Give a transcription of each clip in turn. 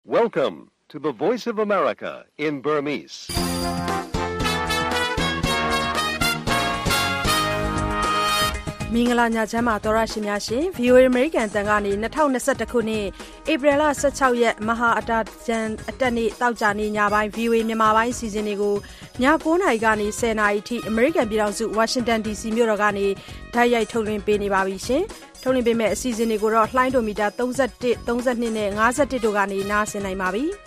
Welcome to the Voice of America in Burmese. ။မင်္ဂလာညချမ်းပါသောရရှိများရှင် VOA American တန်ကနေ2021ခုနှစ်ဧပြီလ16ရက်မဟာအတာကြံအတက်နေ့တောက်ကြနေ့ညပိုင်း VOA မြန်မာပိုင်းအစီအစဉ်တွေကိုည9:00နာရီကနေ10:00နာရီအထိ American ပြည်ထောင်စု Washington DC မြို့တော်ကနေဓာတ်ရိုက်ထုတ်လွှင့်ပေးနေပါပြီရှင်။ထုတ်လွှင့်ပေးမယ့်အစီအစဉ်တွေကိုတော့လှိုင်းဒိုမီတာ31 32နဲ့51တို့ကနေနားဆင်နိုင်ပါပြီ။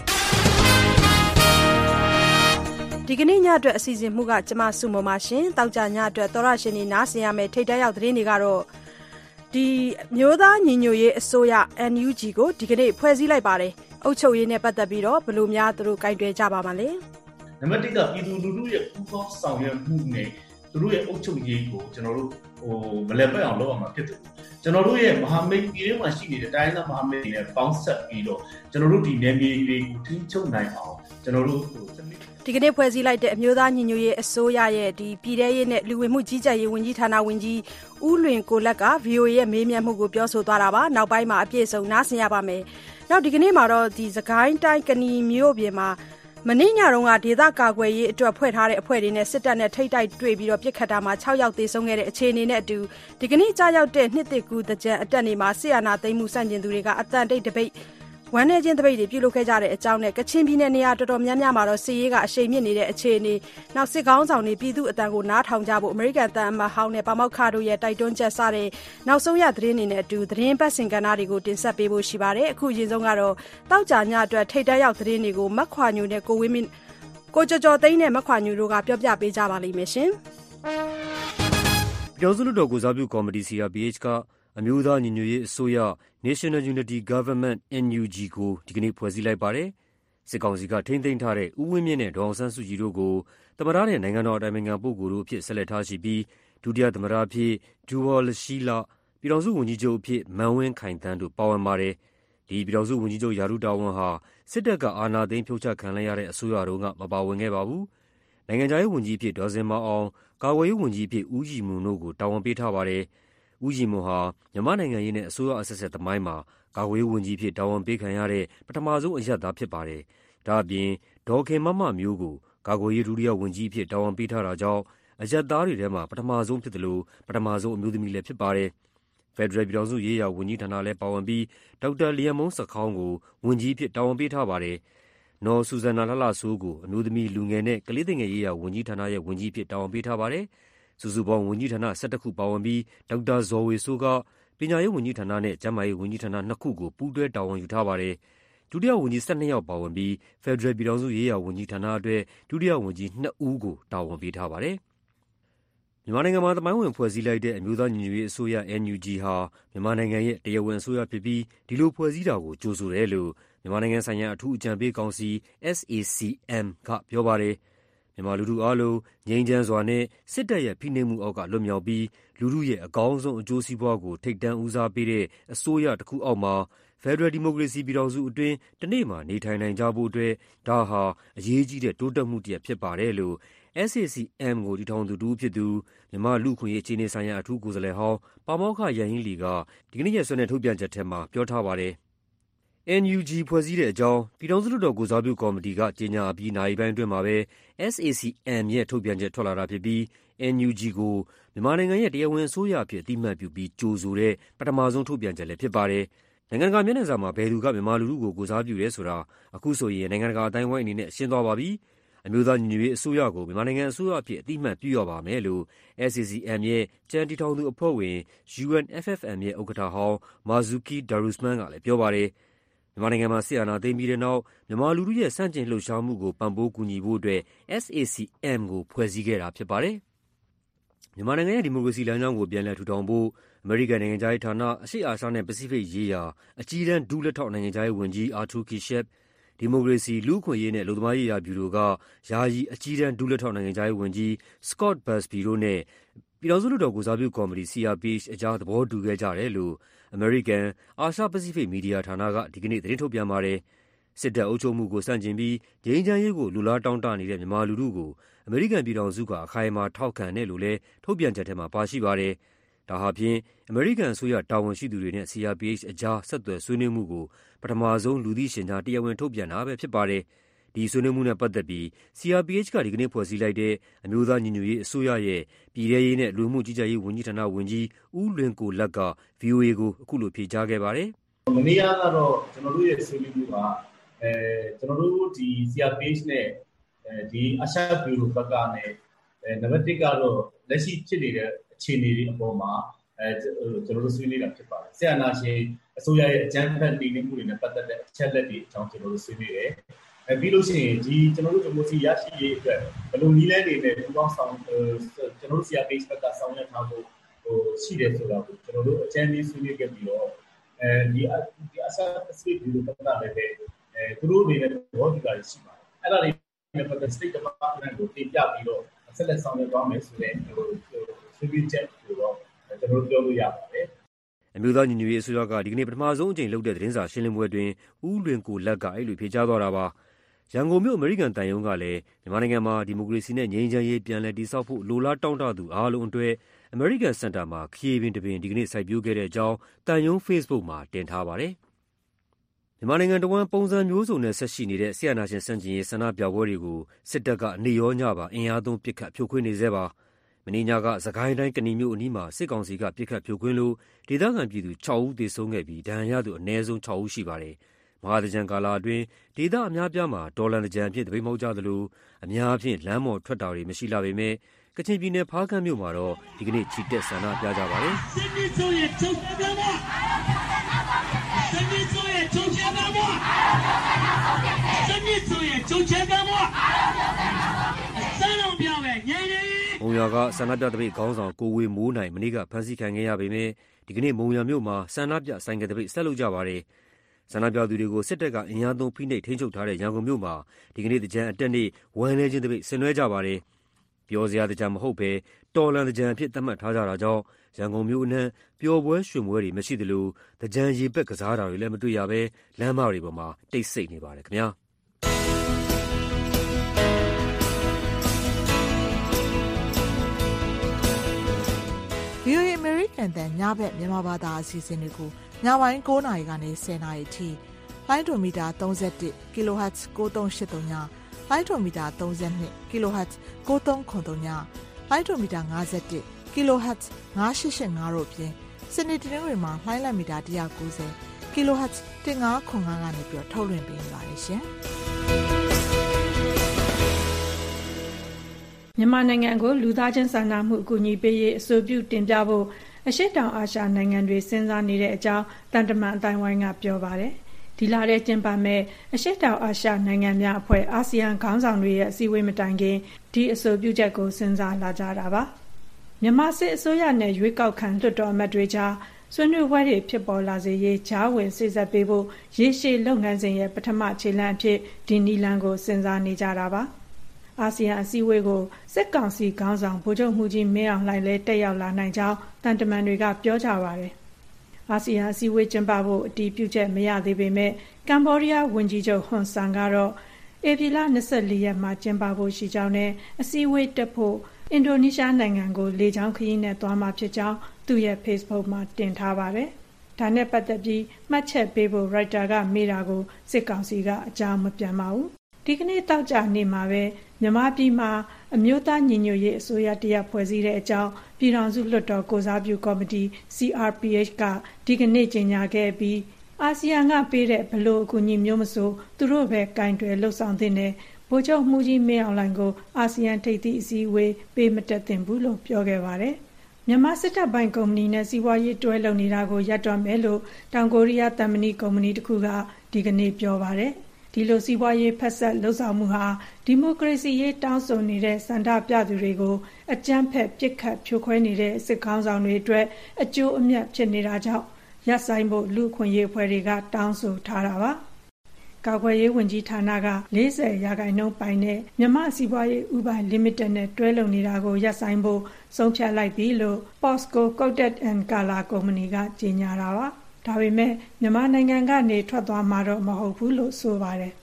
ဒီကနေ့ညအတွက်အစီအစဉ်မှုကကျမစုမမရှင်တောက်ကြညအတွက်သောရရှင်နေနားဆင်ရမယ်ထိတ်တရောက်သတင်းတွေကတော့ဒီမျိုးသားညီညွတ်ရေးအစိုးရ NUG ကိုဒီကနေ့ဖွဲ့စည်းလိုက်ပါတယ်အုပ်ချုပ်ရေးနဲ့ပတ်သက်ပြီးတော့ဘယ်လိုများသူတို့ကင်တွယ်ကြပါမလဲနံပါတ်1ကပြည်သူလူထုရဲ့ပူးပေါင်းဆောင်ရွက်မှုနဲ့သူတို့ရဲ့အုပ်ချုပ်ရေးကိုကျွန်တော်တို့မလဲပတ်အောင်လုပ်အောင်ဖြစ်တယ်ကျွန်တော်တို့ရဲ့မဟာမိတ်ပြည်ထဲမှာရှိနေတဲ့တိုင်းသားမဟာမိတ်တွေနဲ့ပေါင်းဆက်ပြီးတော့ကျွန်တော်တို့ဒီနယ်မြေတွေကိုထိန်းချုပ်နိုင်အောင်ကျွန်တော်တို့ဒီကနေ့ဖွဲ့စည်းလိုက်တဲ့အမျိုးသားညီညွတ်ရေးအစိုးရရဲ့ဒီပြည်ထရေးနဲ့လူဝင်မှုကြီးကြပ်ရေးဝန်ကြီးဌာနဝန်ကြီးဦးလွင်ကိုလက်က VOA ရဲ့မေးမြန်းမှုကိုပြောဆိုသွားတာပါနောက်ပိုင်းမှာအပြည့်အစုံနားဆင်ရပါမယ်နောက်ဒီကနေ့မှာတော့ဒီစကိုင်းတိုင်းကနီမြို့ပြင်မှာမနေ့ညတုန်းကဒေသကာကွယ်ရေးအတွက်ဖွဲ့ထားတဲ့အဖွဲ့တွေနဲ့စစ်တပ်နဲ့ထိတ်တိုက်တွေ့ပြီးတော့ပြစ်ခတ်တာမှာ6ယောက်သေဆုံးခဲ့တဲ့အခြေအနေနဲ့အတူဒီကနေ့ကြားရောက်တဲ့နှစ်သစ်ကူးတကြံအတက်နေမှာဆီယနာသိမ်းမှုစန့်ကျင်သူတွေကအတန်တိတ်တပိတ်ဝမ်းနေချင်းတပိတ်တွေပြုလုပ်ခဲ့ကြတဲ့အကြောင်းနဲ့ကချင်ပြည်နယ်နေရာတော်တော်များများမှာတော့စစ်ရေးကအရှိန်မြင့်နေတဲ့အခြေအနေနောက်စစ်ကောင်းဆောင်တွေပြည်သူအတန်ကိုနားထောင်ကြဖို့အမေရိကန်တန်အမတ်ဟောင်းနဲ့ပါမောက္ခတို့ရဲ့တိုက်တွန်းချက်စတဲ့နောက်ဆုံးရသတင်းတွေနဲ့အတူသတင်းပတ်စင်ကဏ္ဍတွေကိုတင်ဆက်ပေးဖို့ရှိပါတယ်အခုအရင်ဆုံးကတော့တောက်ကြညအတွက်ထိတ်တက်ရောက်သတင်းတွေကိုမက်ခွာညိုနဲ့ကိုဝင်းမင်းကိုကျော်ကျော်သိန်းနဲ့မက်ခွာညိုတို့ကပြောပြပေးကြပါလိမ့်မယ်ရှင်ပြည်ထောင်စုလွှတ်တော်ကိုစားပြုကော်မတီ CRPH ကအမျိုးသားညီညွတ်ရေးအစိုးရ National Unity Government NUG ကိုဒီကနေ့ဖွဲ့စည်းလိုက်ပါတယ်။စစ်ကောင်စီကထိန်းသိမ်းထားတဲ့ဦးဝင်းမြင့်နဲ့ဒေါအောင်ဆန်းစုကြည်တို့ကိုသမ္မတနဲ့နိုင်ငံတော်အတိုင်ပင်ခံပုဂ္ဂိုလ်တို့အဖြစ်ဆက်လက်ထားရှိပြီးဒုတိယသမ္မတအဖြစ်ဒူဝါလရှိလပြည်ထောင်စုဝန်ကြီးချုပ်အဖြစ်မန်းဝင်းခိုင်သန်းတို့ပါဝင်ပါတယ်။ဒီပြည်ထောင်စုဝန်ကြီးချုပ်ရာထူးတာဝန်ဟာစစ်တပ်ကအာဏာသိမ်းဖြုတ်ချခံလိုက်ရတဲ့အစိုးရတုန်းကမပါဝင်ခဲ့ပါဘူး။နိုင်ငံခြားရေးဝန်ကြီးအဖြစ်ဒေါ်စင်မအောင်ကာကွယ်ရေးဝန်ကြီးအဖြစ်ဦးကြည်မွန်တို့ကိုတာဝန်ပေးထားပါတယ်။ဦးကြည်မွန်ဟာမြန်မာနိုင်ငံရေးနဲ့အစိုးရအဆက်ဆက်သမိုင်းမှာကာကွယ်ရေးဝန်ကြီးဖြစ်တာဝန်ပေးခံရတဲ့ပထမဆုံးအရပ်သားဖြစ်ပါတယ်။ဒါ့အပြင်ဒေါ်ခင်မမမျိုးကိုကာကွယ်ရေးဒုတိယဝန်ကြီးဖြစ်တာဝန်ပေးထားတာကြောင့်အရပ်သားတွေထဲမှာပထမဆုံးဖြစ်တယ်လို့ပထမဆုံးအမျိုးသမီးလည်းဖြစ်ပါတယ်။ဖက်ဒရယ်ပြည်ထောင်စုရေးရာဝန်ကြီးဌာနလည်းပါဝင်ပြီးဒေါက်တာလီယံမုန်းစခေါင်းကိုဝန်ကြီးဖြစ်တာဝန်ပေးထားပါတယ်။နော်ဆူဇန်နာလှလှဆိုးကိုအမျိုးသမီးလူငယ်နဲ့ကလေးသင်ငယ်ရေးရာဝန်ကြီးဌာနရဲ့ဝန်ကြီးဖြစ်တာဝန်ပေးထားပါတယ်။စုစုပေါင်းဝန်ကြီးဌာန17ခုပါဝင်ပြီးဒေါက်တာဇော်ဝေဆိုးကပညာရေးဝန်ကြီးဌာနနဲ့ကျန်းမာရေးဝန်ကြီးဌာန2ခုကိုပူးတွဲတာဝန်ယူထားပါတယ်။ဒုတိယဝန်ကြီး12ယောက်ပါဝင်ပြီးဖက်ဒရယ်ပြည်ထောင်စုရေးရာဝန်ကြီးဌာနအတွက်ဒုတိယဝန်ကြီး2ဦးကိုတာဝန်ပေးထားပါတယ်။မြန်မာနိုင်ငံမှာသမိုင်းဝင်ဖွဲ့စည်းလိုက်တဲ့အမျိုးသားညီညွတ်ရေးအစိုးရ NUG ဟာမြန်မာနိုင်ငံရဲ့တရားဝင်အစိုးရဖြစ်ပြီးဒီလိုဖွဲ့စည်းတာကိုကြိုဆိုတယ်လို့မြန်မာနိုင်ငံဆိုင်ရာအထူးအကြံပေးကောင်စီ SAC-M ကပြောပါတယ်။မြန်မာလူထုအားလုံးငြိမ်းချမ်းစွာနဲ့စစ်တပ်ရဲ့ဖိနှိပ်မှုအောက်ကလွတ်မြောက်ပြီးလူထုရဲ့အကောင်းဆုံးအကျိုးစီးပွားကိုထိပ်တန်းဦးစားပေးတဲ့အစိုးရတစ်ခုအောက်မှာဖက်ဒရယ်ဒီမိုကရေစီပြည်ထောင်စုအတွင်းတနေ့မှာနေထိုင်နိုင်ကြဖို့အတွက်ဒါဟာအရေးကြီးတဲ့တိုးတက်မှုတစ်ရပ်ဖြစ်ပါတယ်လို့ SAC-M ကိုတည်ထောင်သူတူဖြစ်သူမြန်မာလူ့ခွင့်ရေးအခြေအနေဆိုင်ရာအထူးကိုယ်စားလှယ်ဟောင်းပါမောက္ခရန်ဟင်းလီကဒီကနေ့ရက်စွဲနဲ့ထုတ်ပြန်ချက်ထဲမှာပြောထားပါတယ်။ NUG ဖွဲ့စည်းတဲ့အကြောင်းပြည်ထောင်စုလွှတ်တော်ကိုစားပြုကော်မတီကကြေညာပြီးနာရီပိုင်းအတွင်းမှာပဲ SAC-M ရဲ့ထုတ်ပြန်ချက်ထွက်လာတာဖြစ်ပြီး NUG ကိုမြန်မာနိုင်ငံရဲ့တရားဝင်အစိုးရအဖြစ်အသိအမှတ်ပြုပြီးကြိုဆိုတဲ့ပထမဆုံးထုတ်ပြန်ချက်လည်းဖြစ်ပါတယ်။နိုင်ငံတကာမျက်နှာစာမှာဘယ်သူကမြန်မာလူထုကိုကိုစားပြုတယ်ဆိုတာအခုဆိုရင်နိုင်ငံတကာအတိုင်းအဝိုင်းအနေနဲ့ရှင်းသွားပါပြီ။အမျိုးသားညီညွတ်ရေးအစိုးရကိုမြန်မာနိုင်ငံအစိုးရအဖြစ်အသိအမှတ်ပြုရပါမယ်လို့ SAC-M ရဲ့ကြံတည်ထောင်သူအဖွဲ့ဝင် UNFFM ရဲ့ဥက္ကဋ္ဌဟောင်း Marzuki Darusman ကလည်းပြောပါတယ်။မြန်မာနိုင်ငံမှာစစ်အာဏာသိမ်းပြီးတဲ့နောက်မြန်မာလူထုရဲ့စန့်ကျင်လှုပ်ရှားမှုကိုပံ့ပိုးကူညီဖို့အတွက် SAC-M ကိုဖွဲ့စည်းခဲ့တာဖြစ်ပါတယ်။မြန်မာနိုင်ငံရဲ့ဒီမိုကရေစီလမ်းကြောင်းကိုပြန်လည်ထူထောင်ဖို့အမေရိကန်နိုင်ငံခြားရေးဌာနအရှေ့အာရှနဲ့ပစိဖိတ်ရေးရာအကြီးတန်းဒုလက်ထောက်နိုင်ငံခြားရေးဝန်ကြီးအာထူကီရှက်ဒီမိုကရေစီလူ့အခွင့်အရေးနဲ့အလုပ်သမားရေးရာဗျူရိုကယာယီအကြီးတန်းဒုလက်ထောက်နိုင်ငံခြားရေးဝန်ကြီး Scott Busby တို့နဲ့ပြည်ထောင်စုလွှတ်တော်ကိုစားပြုကော်မတီ CRPH အကြားသဘောတူခဲ့ကြတယ်လို့အမေရိကန်အာရှပစိဖိတ်မီဒီယာဌာနကဒီကနေ့သတင်းထုတ်ပြန်ပါတယ်။စစ်တပ်အုပ်ချုပ်မှုကိုဆန့်ကျင်ပြီးငြိမ်းချမ်းရေးကိုလူလားတောင်းတနေတဲ့မြန်မာလူထုကိုအမေရိကန်ပြည်ထောင်စုကအခိုင်အမာထောက်ခံတယ်လို့လည်းထုတ်ပြန်ချက်ထဲမှာပါရှိပါတယ်။ဒါဟာဖြင့်အမေရိကန်အစိုးရတာဝန်ရှိသူတွေနဲ့ CRPH အကြားဆက်သွယ်ဆွေးနွေးမှုကိုပထမဆုံးလူသိရှင်ကြားတရားဝင်ထုတ်ပြန်တာပဲဖြစ်ပါတယ်။ဒီဆွေးနွေးမှုနဲ့ပတ်သက်ပြီး CRPH ကဒီကနေ့ဖွဲ့စည်းလိုက်တဲ့အမျိုးသားညီညွတ်ရေးအစိုးရရဲ့ပြည်ထရေးနဲ့လူမှုကြီးကြပ်ရေးဝန်ကြီးဌာနဝန်ကြီးဦးလွင်ကိုလတ်က VOA ကိုအခုလိုဖြေကြားခဲ့ပါတယ်။မနေ့ကတော့ကျွန်တော်တို့ရဲ့ဆွေးနွေးမှုကကျွန်တော်တို့ဒီ CRPH နဲ့ဒီအရှာဘီရိုဘက်ကနဲ့နံပါတ်1ကတော့လက်ရှိဖြစ်နေတဲ့အခြေအနေတွေအပေါ်မှာကျွန်တော်တို့ဆွေးနွေးတာဖြစ်ပါတယ်။ဆရာနာရှင်အစိုးရရဲ့အကြမ်းဖက်နှိမ်နင်းမှုတွေနဲ့ပတ်သက်တဲ့အချက်လက်တွေအကြောင်းကျွန်တော်တို့ဆွေးနွေးတယ်။ပြီးလို့ရှိရင်ဒီကျွန်တော်တို့ဒီမိုစီရရှိရေးအတွက်ဘယ်လိုနည်းလမ်းတွေနဲ့ပူးပေါင်းဆောင်ကျွန်တော်တို့ CRPH ဘက်ကဆောင်ရွက်ထားဖို့ရှိတယ်ဆိုတာကိုကျွန်တော်တို့အကြမ်းကြီးဆွေးနွေးခဲ့ပြီးတော့ဒီအစားအစာတွေဘက်ကလည်းသူတို့တွေနဲ့ဘောဒီကာရှိပါတယ်။အဲ့ဒါတွေနဲ့ပတ်သက် State Department ကိုတင်ပြပြီးတော့ဆက်လက်ဆောင်ရွက်သွားမယ်ဆိုတဲ့ဆွေးနွေးချက်ကိုတော့ကျွန်တော်ပြောလို့ရပါတယ်။အမျိုးသားညီညွတ်ရေးအစိုးရကဒီကနေ့ပထမဆုံးအကြိမ်လုပ်တဲ့သတင်းစာရှင်းလင်းပွဲတွင်ဦးလွင်ကိုလတ်ကအဲ့လိုဖြေကြားသွားတာပါ။ရန်ကုန်မြို့အမေရိကန်တန်ယုံကလည်းမြန်မာနိုင်ငံမှာဒီမိုကရေစီနဲ့ငြိမ်းချမ်းရေးပြန်လည်တည်ဆောက်ဖို့လိုလားတောင့်တသူအားလုံးအတွက်အမေရိကန်စင်တာမှာခရီးပင်တစ်ပင်ဒီကနေ့စိုက်ပျိုးခဲ့တဲ့အကြောင်းတန်ယုံ Facebook မှာတင်ထားပါတယ်။မြန်မာနိုင်ငံတဝန်းပုံစံမျိုးစုံနဲ့ဆက်ရှိနေတဲ့ဆီယနာရှင်စံကျင်ရေးဆန္ဒပြပွဲတွေကိုစစ်တပ်ကနေ့ရောညပါအင်အားသုံးပစ်ခတ်ဖြိုခွင်းနေသေးပါ။မင်းညကစကိုင်းတိုင်းကဏီမြို့အနီးမှာစစ်ကောင်စီကပစ်ခတ်ဖြိုခွင်းလို့ဒေသခံပြည်သူ6ဦးသေဆုံးခဲ့ပြီးဒဏ်ရာရသူအနည်းဆုံး6ဦးရှိပါတယ်။မဟာသကြံကာလအတွင်းဒေသအများပြားမှာဒေါ်လာသကြံအဖြစ်တပိတ်မောက်ကြသလိုအများအပြားလမ်းပေါ်ထွက်တာတွေမရှိလာပေမဲ့ကချင်ပြည်နယ်ဖားကန့်မြို့မှာတော့ဒီကနေ့ချီတက်ဆန္ဒပြကြပါတယ်။မုံရွာကဆန္ဒပြတပိတ်ခေါင်းဆောင်ကိုဝေမိုးနိုင်မနေ့ကဖမ်းဆီးခံခဲ့ရပေမဲ့ဒီကနေ့မုံရွာမြို့မှာဆန္ဒပြဆိုင်ကယ်တပိတ်ဆက်လုပ်ကြပါတယ်။ဆန္ဒပြသူတွေကိုစစ်တပ်ကအင်အားသုံးဖိနှိပ်ထိန်းချုပ်ထားတဲ့ရန်ကုန်မြို့မှာဒီကနေ့သကြံအတက်နေ့ဝမ်းနည်းခြင်းတပိတ်ဆင်နွှဲကြပါတယ်။ပျော်စရာသကြံမဟုတ်ဘဲတော်လန်သကြံအဖြစ်သတ်မှတ်ထားကြတာကြောင့်ရန်ကုန်မြို့အနှံ့ပျော်ပွဲရွှင်ပွဲတွေမရှိသလိုသကြံရေပက်ကစားတာတွေလည်းမတွေ့ရဘဲလမ်းမတွေပေါ်မှာတိတ်ဆိတ်နေပါတယ်ခင်ဗျာ။ VOA American တန်ညဘက်မြန်မာဘာသာအစီအစဉ်တွေကိုညပိုင်း9:00နာရီကနေ10:00နာရီထိလိုင်းဒိုမီတာ31 kHz 9383ညလိုင်းဒိုမီတာ32 kHz 9393ညလိုင်းဒိုမီတာ51 kHz 9885တို့ဖြင့်စနေတနင်္ဂနွေမှာလိုင်းလံမီတာ190 kHz 1505ကနေပြီးထုတ်လွှင့်ပေးနေပါတယ်ရှင်မြန်မာနိုင်ငံကိုလူသားချင်းစာနာမှုအကူအညီပေးရေးအဆိုပြုတင်ပြဖို့အရှေ့တောင်အာရှနိုင်ငံတွေစဉ်းစားနေတဲ့အကြောင်းတန်တမန်အတိုင်းဝိုင်းကပြောပါတယ်။ဒီလထဲကျင်းပမဲ့အရှေ့တောင်အာရှနိုင်ငံများအဖွဲ့အာဆီယံခေါင်းဆောင်တွေရဲ့အစည်းအဝေးမတိုင်ခင်ဒီအဆိုပြုချက်ကိုစဉ်းစားလာကြတာပါ။မြန်မာစစ်အစိုးရနဲ့ရွေးကောက်ခံလွှတ်တော်အမတ်တွေကြားဆွေးနွေးပွဲတွေဖြစ်ပေါ်လာစေရေးကြားဝင်စေ့စပ်ပေးဖို့ရေရှည်လုပ်ငန်းစဉ်ရဲ့ပထမခြေလှမ်းအဖြစ်ဒီနည်းလမ်းကိုစဉ်းစားနေကြတာပါ။အာဆီယံအစည်းအဝေးကိုစစ်ကောင်စီခေါင်းဆောင်ဗိုလ်ချုပ်မှူးကြီးမင်းအောင်လှိုင်လည်းတက်ရောက်လာနိုင်ကြောင်းတန်တမန်တွေကပြောကြပါတယ်။အာဆီယံအစည်းအဝေးကျင်းပဖို့အတည်ပြုချက်မရသေးပေမဲ့ကမ္ဘောဒီးယားဝန်ကြီးချုပ်ဟွန်ဆန်ကတော့ဧပြီလ24ရက်မှာကျင်းပဖို့ရှိကြောင်းနဲ့အစည်းအဝေးတက်ဖို့အင်ဒိုနီးရှားနိုင်ငံကိုလေကြောင်းခရီးနဲ့သွားမှာဖြစ်ကြောင်းသူ့ရဲ့ Facebook မှာတင်ထားပါတယ်။ဒါနဲ့ပတ်သက်ပြီးမှတ်ချက်ပေးဖို့ရိုက်တာကမေးတာကိုစစ်ကောင်စီကအကြောင်းမပြန်ပါဘူး။ဒီကနေ့တောက်ကြနေမှာပဲမြန်မာပြည်မှာအမျိုးသားညီညွတ်ရေးအစိုးရတရပ်ဖွဲ့စည်းတဲ့အကြောင်းပြည်ထောင်စုလွှတ်တော်ကိုစားပြုကော်မတီ CRPH ကဒီကနေ့ကြေညာခဲ့ပြီးအာဆီယံကပေးတဲ့ဘလို့အကူအညီမျိုးမဆိုသူတို့ပဲကင်တွယ်လှုပ်ဆောင်တဲ့နဲ့ဗိုလ်ချုပ်မှူးကြီးမင်းအောင်လှိုင်ကိုအာဆီယံထိပ်သီးအစည်းအဝေးပေးမတက်သင့်ဘူးလို့ပြောခဲ့ပါတယ်။မြန်မာစစ်တပ်ပိုင်းကုမ္ပဏီနဲ့စီးပွားရေးတွဲလုပ်နေတာကိုရပ်တော့မယ်လို့တောင်ကိုရီးယားသံမဏိကုမ္ပဏီတစ်ခုကဒီကနေ့ပြောပါတယ်။ဒီလိုစီးပွားရေးဖက်ဆက်လှုပ်ဆောင်မှုဟာဒီမိုကရေစီရေးတောင်းဆိုနေတဲ့စန္ဒပြသူတွေကိုအကြမ်းဖက်ပစ်ခတ်ဖြိုခွဲနေတဲ့စစ်ခေါင်းဆောင်တွေအတွက်အကျိုးအမြတ်ဖြစ်နေတာကြောင့်ရပ်ဆိုင်ဖို့လူခွင့်ရေးအဖွဲ့တွေကတောင်းဆိုထားတာပါ။ကာကွယ်ရေးဝန်ကြီးဌာနက40%ပိုင်တဲ့မြန်မာစီးပွားရေးဥပိုင် Limited နဲ့တွဲလုပ်နေတာကိုရပ်ဆိုင်ဖို့ဆုံးဖြတ်လိုက်ပြီလို့ POSCO Coated and Color ကုမ္ပဏီကကြေညာတာပါ။ဒါပေမဲ့မြန်မာနိုင်ငံကနေထွက်သွားမှာတော့မဟုတ်ဘူးလို့ဆိုပါတယ်။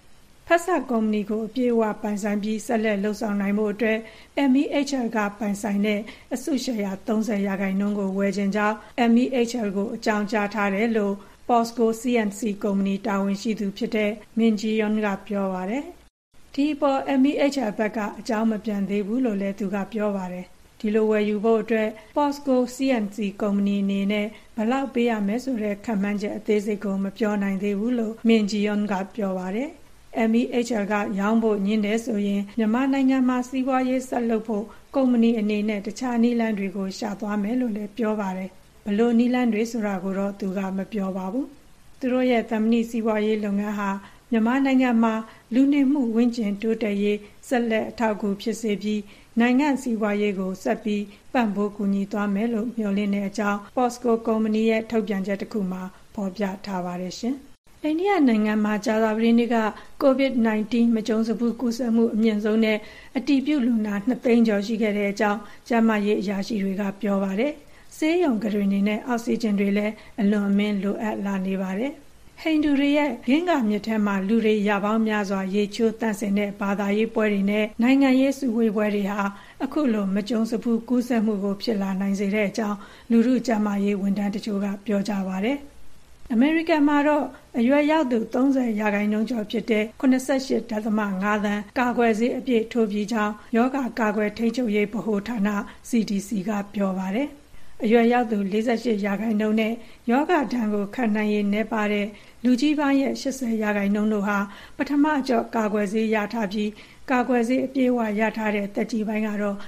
ဖက်ဆက်ကုမ္ပဏီကိုအပြည့်အဝပိုင်ဆိုင်ပြီးဆက်လက်လှုပ်ဆောင်နိုင်မှုအတွက် MEHL ကပိုင်ဆိုင်တဲ့အစုရှယ်ယာ 30% ကိုဝယ်ခြင်းကြောင့် MEHL ကိုအကြောင်းကြားထားတယ်လို့ POSCO CNC ကုမ္ပဏီတာဝန်ရှိသူဖြစ်တဲ့မင်ဂျီယွန်ကပြောပါတယ်။ဒီပေါ် MEHL ဘက်ကအကြောင်းမပြန်သေးဘူးလို့လည်းသူကပြောပါတယ်။ဒီလိုဝယ်ယူဖို့အတွက် POSCO CNC ကုမ္ပဏီအနေနဲ့ဘယ်လောက်ပေးရမယ်ဆိုတဲ့ခန့်မှန်းချက်အသေးစိတ်ကိုမပြောနိုင်သေးဘူးလို့မင်ဂျီယွန်ကပြောပါတယ်။ MEHL ကရောင်းဖို့ညှင်းတယ်ဆိုရင်မြန်မာနိုင်ငံမှာစီးပွားရေးဆက်လုပ်ဖို့ကုမ္ပဏီအနေနဲ့တခြားနည်းလမ်းတွေကိုရှာသွားမယ်လို့လည်းပြောပါတယ်။ဘလို့နည်းလမ်းတွေဆိုတာကိုတော့သူကမပြောပါဘူး။သူတို့ရဲ့သမဏိစီးပွားရေးလုပ်ငန်းဟာမြန်မာနိုင်ငံမှာလူနေမှုဝန်းကျင်တိုးတက်ရေးဆက်လက်အထောက်အကူဖြစ်စေပြီးနိုင်ငံစီးပွားရေးကိုဆက်ပြီးပံ့ပိုးကူညီသွားမယ်လို့မျှော်လင့်တဲ့အကြောင်း POSCO ကုမ္ပဏီရဲ့ထုတ်ပြန်ချက်တစ်ခုမှာဖော်ပြထားပါတယ်ရှင်။အိန္ဒိယနိုင်ငံမှာကြာသပတေးနေ့က COVID-19 မကြုံစဖူးကူးစက်မှုအမြင့်ဆုံးနဲ့အတည်ပြုလူနာ2သိန်းကျော်ရှိခဲ့တဲ့အကြောင်းကျန်းမာရေးအရာရှိတွေကပြောပါတယ်။ဆေးရုံကုတင်တွေနဲ့အောက်ဆီဂျင်တွေလည်းအလွန်အမင်းလိုအပ်လာနေပါတယ်။ဟိန္ဒူတွေရဲ့ဂင်္ဂါမြစ်ထဲမှာလူတွေရပေါင်းများစွာရေချိုးတန့်စင်တဲ့ဘာသာရေးပွဲတွေနဲ့နိုင်ငံရေးစုဝေးပွဲတွေဟာအခုလိုမကြုံစဖူးကူးစက်မှုကိုဖြစ်လာနိုင်စေတဲ့အကြောင်းလူထုကျန်းမာရေးဝန်ထမ်းတချို့ကပြောကြပါတယ်။အမေရိကန်မှာတော့အရွယ်ရောက်သူ30% ကျော်ဖြစ်တဲ့ 88.5 သန်းကာကွယ်ဆေးအပြည့်ထိုးပြီးကြောင်းယောဂကာကွယ်ထိန်းချုပ်ရေးဗဟိုဌာန CDC ကပြောပါတယ်။အရွယ်ရောက်သူ48% နဲ့ယောဂဒဏ်ကိုခံနိုင်ရည်နည်းပါတဲ့လူကြီးပိုင်းရဲ့80% တို့ဟာပထမအကျော့ကာကွယ်ဆေးရထားပြီးကာကွယ်ဆေးအပြည့်အဝရထားတဲ့သက်ကြီးပိုင်းကတော့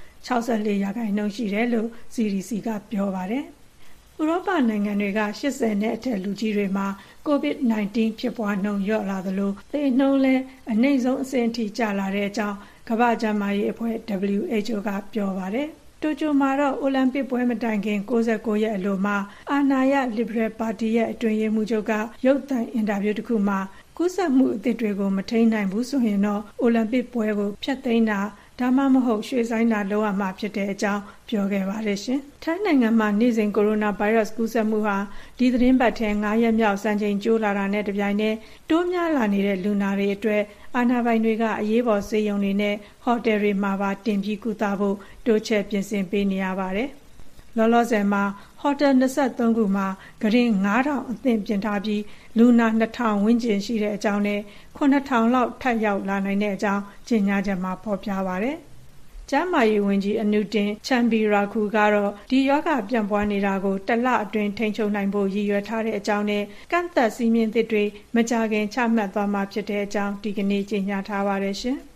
64% ရှိတယ်လို့ CDC ကပြောပါတယ်။ဥရောပနိုင်ငံတွေက80နဲ့အထက်လူကြီးတွေမှာ COVID-19 ဖြစ်ပွားနှုန်းလျော့လာသလိုသေနှုန်းလည်းအနိမ့်ဆုံးအဆင့်အထိကျလာတဲ့အကြောင်းကမ္ဘာ့ကျန်းမာရေးအဖွဲ့ WHO ကပြောပါတယ်။တိုကျိုမှာတော့အိုလံပစ်ပွဲမတိုင်ခင်69ရက်အလိုမှာအာဏာရလစ်ဘရယ်ပါတီရဲ့အတွင်းရေးမှူးချုပ်ကရုပ်သံအင်တာဗျူးတစ်ခုမှာကူးစက်မှုအသစ်တွေကိုမထိန်းနိုင်ဘူးဆိုရင်တော့အိုလံပစ်ပွဲကိုဖျက်သိမ်းတာဒါမှမဟုတ်ရွှေ့ဆိုင်းတာလုပ်ရမှာဖြစ်တဲ့အကြောင်းပြောခဲ့ပါတယ်ရှင်။ထိုင်းနိုင်ငံမှာနေ့စဉ်ကိုရိုနာဗိုင်းရပ်စ်ကူးစက်မှုဟာဒီသတင်းပတ်ထဲ9ရက်မြောက်စံချိန်ကျိုးလာတာနဲ့တပြိုင်တည်းတိုးများလာနေတဲ့လူနာတွေအတွက်အာဏာပိုင်တွေကအရေးပေါ်ဆေးရုံတွေနဲ့ဟိုတယ်တွေမှာပါတင်ပြီးကုသဖို့တိုးချဲ့ပြင်ဆင်ပေးနေရပါတယ်။လောလောဆယ်မှာဟိုတယ်23ခုမှာဂရင်9000အသင့်ပြင်ထားပြီးလူနာ2000ဝန်းကျင်ရှိတဲ့အကြောင်းနဲ့9000လောက်ထပ်ရောက်လာနိုင်တဲ့အကြောင်းကြေညာချက်မှာဖော်ပြပါတယ်။ကျန်းမာရေးဝန်ကြီးအနုတင်ချန်ဘီရာခုကတော့ဒီရောဂါပြန့်ပွားနေတာကိုတစ်လအတွင်းထိန်းချုပ်နိုင်ဖို့ရည်ရွယ်ထားတဲ့အကြောင်းနဲ့ကန့်သက်စည်းမျဉ်းသစ်တွေမကြာခင်ချမှတ်သွားမှာဖြစ်တဲ့အကြောင်းဒီကနေ့ကြေညာထားပါတယ်ရှင်။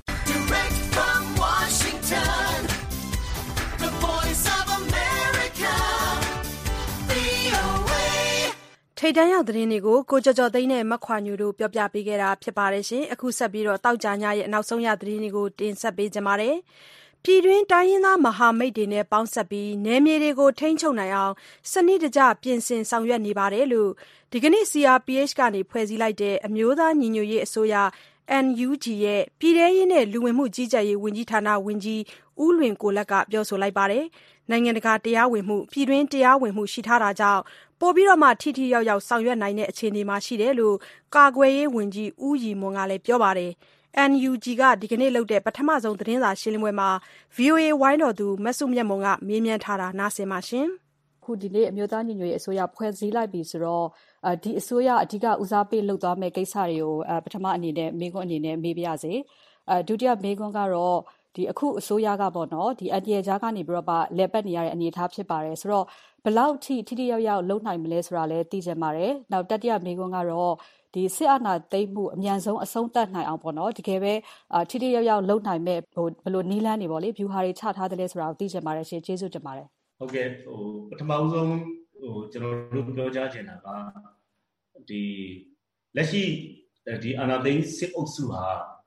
ထိပ်တန်းရောက်သတင်းတွေကိုကိုကျော်ကျော်သိန်းနဲ့မခွာညူတို့ပြောပြပေးခဲ့တာဖြစ်ပါတယ်ရှင်။အခုဆက်ပြီးတော့တောက်ကြညရဲ့နောက်ဆုံးရသတင်းတွေကိုတင်ဆက်ပေးကြပါမယ်။ပြည်တွင်းတိုင်းရင်းသားမဟာမိတ်တွေနဲ့ပေါင်းဆက်ပြီးနယ်မြေတွေကိုထိန်းချုပ်နိုင်အောင်စနစ်တကျပြင်ဆင်ဆောင်ရွက်နေပါတယ်လို့ဒီကနေ့ CRPH ကနေဖွဲ့စည်းလိုက်တဲ့အမျိုးသားညီညွတ်ရေးအစိုးရ NUG ရဲ့ပြည်ထရေးနဲ့လူဝင်မှုကြီးကြပ်ရေးဝန်ကြီးဌာနဝန်ကြီးဦးလွင်ကိုလတ်ကပြောဆိုလိုက်ပါတယ်။နိုင်ငံတကာတရားဝင်မှုပြည်တွင်းတရားဝင်မှုရှိထားတာကြောင့်ပိုပြီးတော့မှထိထိရောက်ရောက်ဆောင်ရွက်နိုင်တဲ့အခြေအနေမှာရှိတယ်လို့ကာကွယ်ရေးဝန်ကြီးဦးရီမွန်ကလည်းပြောပါတယ်။ NUG ကဒီကနေ့လုပ်တဲ့ပထမဆုံးသတင်းစာရှင်းလင်းပွဲမှာ VOA ဝိုင်းတော်သူမဆုမြတ်မွန်ကမေးမြန်းထားတာနားဆင်ပါရှင်။ခုဒီနေ့အမျိုးသားညီညွတ်ရေးအစိုးရဖွဲ့စည်းလိုက်ပြီဆိုတော့ဒီအစိုးရအဓိကဦးစားပေးလုပ်သွားမယ့်ကိစ္စတွေကိုပထမအနေနဲ့မေးခွန်းအနေနဲ့မေးပြရစေ။ဒုတိယမေးခွန်းကတော့ဒီအခုအစိုးရကပေါ့နော်ဒီအတရကြားကနေပြီးတော့လဲပတ်နေရတဲ့အနေအထားဖြစ်ပါတယ်ဆိုတော့ဘယ်လောက်ထိထိရောက်ရောက်လုပ်နိုင်မလဲဆိုတာလည်းသိချင်ပါတယ်။နောက်တတိယမေးခွန်းကတော့ဒီစစ်အာဏာသိမ်းမှုအမြန်ဆုံးအဆုံးသတ်နိုင်အောင်ပေါ့နော်တကယ်ပဲထိထိရောက်ရောက်လုပ်နိုင်မဲ့ဘယ်လိုနည်းလမ်းတွေပေါ့လေ view ဟာတွေချထားတယ်လဲဆိုတာကိုသိချင်ပါတယ်ရှင်ကျေးဇူးတင်ပါတယ်။ဟုတ်ကဲ့ပထမဆုံးကျွန်တော်တို့ပြောကြားချင်တာကဒီလက်ရှိဒီအာဏာသိမ်းစစ်အုပ်စုဟာ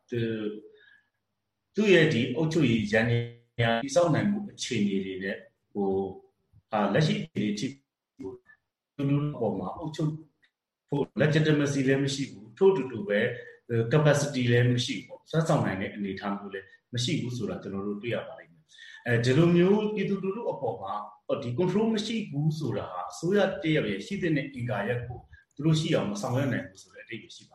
သူ့ရဲ့ဒီအုပ်ချုပ်ရေးရန်ရာတိစောက်နိုင်မှုအခြေအနေတွေနဲ့လက်ရှိအခြေအနေထိသူတို့အပေါ်မှာအုပ်ချုပ်ဖို့ legitimacy လည်းမရှိဘူးထို့တူတူပဲ capacity လည်းမရှိဘူးစွမ်းဆောင်နိုင်တဲ့အနေအထားမျိုးလည်းမရှိဘူးဆိုတာကျွန်တော်တို့တွေ့ရပါလိမ့်မယ်ဒီလိုမျိုးပြည်သူလူထုအပေါ်မှာဒီ control မရှိဘူးဆိုတာဟာအစိုးရတရရဲ့ရှိတဲ့အင်္ဂါရက်ကိုသူတို့ရှိအောင်မဆောင်ရွက်နိုင်ဘူးဆိုတဲ့အဓိပ္ပာယ်ရှိပါတယ်